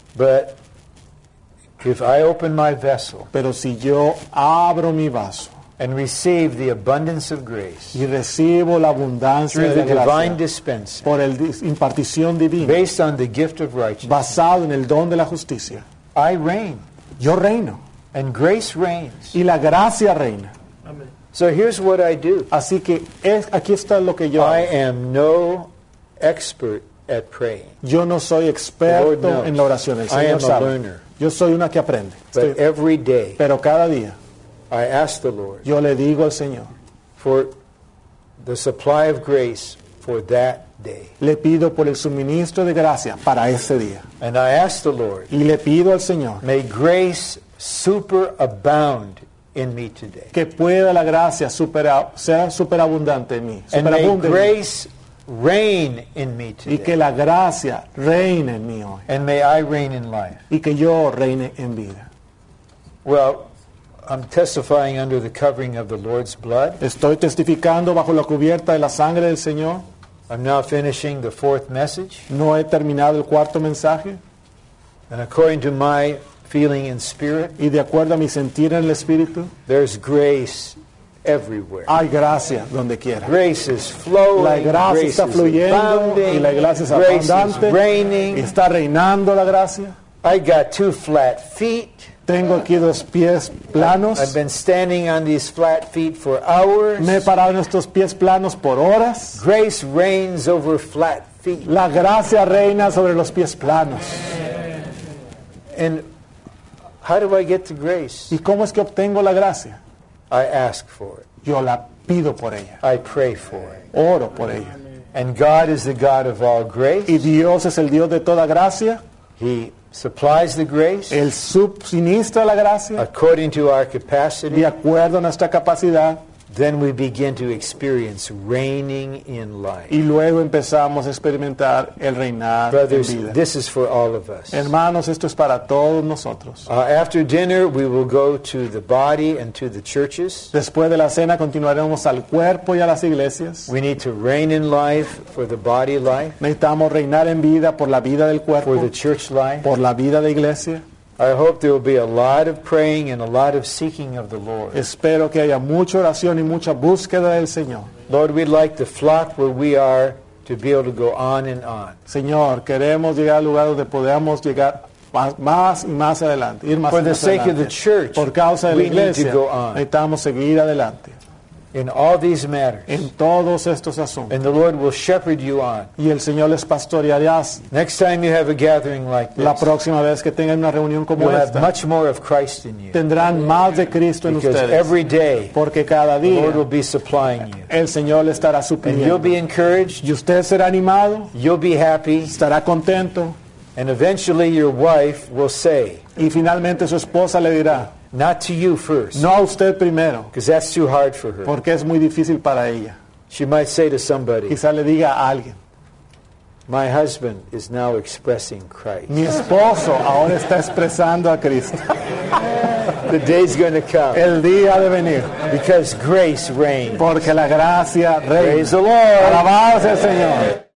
But if I open my vessel Pero si yo abro mi vaso and receive the abundance of grace y recibo la abundancia through de the la divine gracia dispense por el dis- impartición divina, based on the gift of righteousness. basado en el don de la justicia. I reign, Yo reino and grace reigns. y la gracia reina. So here's what I do. Así que es, aquí está lo que yo I hago. am no expert at praying, Yo no soy The Lord experto knows. en la oración. El I Señor am a sabe. learner. Yo soy una que aprende. Estoy- but every day pero cada día I ask the Lord yo le digo al Señor, for the supply of grace for that day. le pido por el suministro de gracia para ese día. And I ask the Lord, Y le pido al Señor may grace superabound in me today. que pueda la gracia supera, sea superabundante en mí. And may superabunde en mí. grace reign in me Y que today. la gracia reine en mí hoy. And may I reign in life. Y que yo reine en vida. Well, I'm testifying under the covering of the Lord's blood. Estoy testificando bajo la cubierta de la sangre del Señor. I'm now finishing the fourth message. No he terminado el cuarto mensaje. And according to my feeling in spirit, Y de acuerdo a mi sentir en el Espíritu, there's grace everywhere. hay gracia donde quiera. Grace is flowing, La gracia grace está is fluyendo abounding, y la gracia es grace is abundante. reigning. Está reinando la gracia. I got two flat feet. Tengo aquí dos pies planos. I've been standing on these flat feet for hours. Me he parado en estos pies planos por horas. Grace reigns over flat feet. La gracia reina sobre los pies planos. And how do I get to grace? ¿Y cómo es que obtengo la gracia? I ask for it. Yo la pido por ella. I pray for it. Oro por ella. And God is the God of all Y grace. Dios es el Dios de toda gracia. He supplies the grace Él suministra la gracia according to our capacity. de acuerdo a nuestra capacidad. Then we begin to experience reigning in life. Y luego empezamos a experimentar el reinar en Brothers, vida. this is for all of us. Hermanos, esto es para todos nosotros. Uh, after dinner, we will go to the body and to the churches. Después de la cena continuaremos al cuerpo y a las iglesias. We need to reign in life for the body life, Necesitamos reinar en vida por la vida del cuerpo, for the church life. por la vida de iglesia. I hope there will be a lot of praying and a lot of seeking of the Lord. Espero que haya mucha oración y mucha búsqueda del Señor. Lord, we'd like the flock where we are to be able to go on and on. Señor, queremos llegar al lugar donde podamos llegar más, más y más adelante, ir más For y the más sake of adelante. the church, Por causa de la we need to iglesia, go on. necesitamos seguir adelante In all these matters. en todos estos asuntos. And the Lord will shepherd you on. Y el Señor les pastoreará. Next time you have a gathering like La this, próxima vez que tengan una reunión como you'll have esta, much more of Christ in you. tendrán más de Cristo en Because ustedes. every day, Porque cada the Lord will día be supplying you. el Señor le estará And you'll supliendo. be encouraged, Y usted será animado, you'll be happy, estará contento. and eventually your wife will say, Y finalmente su esposa le dirá, not to you first, no a usted primero, because that's too hard for her. porque es muy difícil para ella. She might say to somebody, Quizá le diga a alguien, my husband is now expressing Christ. mi esposo ahora está expresando a Cristo. The day's going to come El día de venir, because grace reigns. porque la gracia reina. Praise the Lord. Alabado sea el Señor.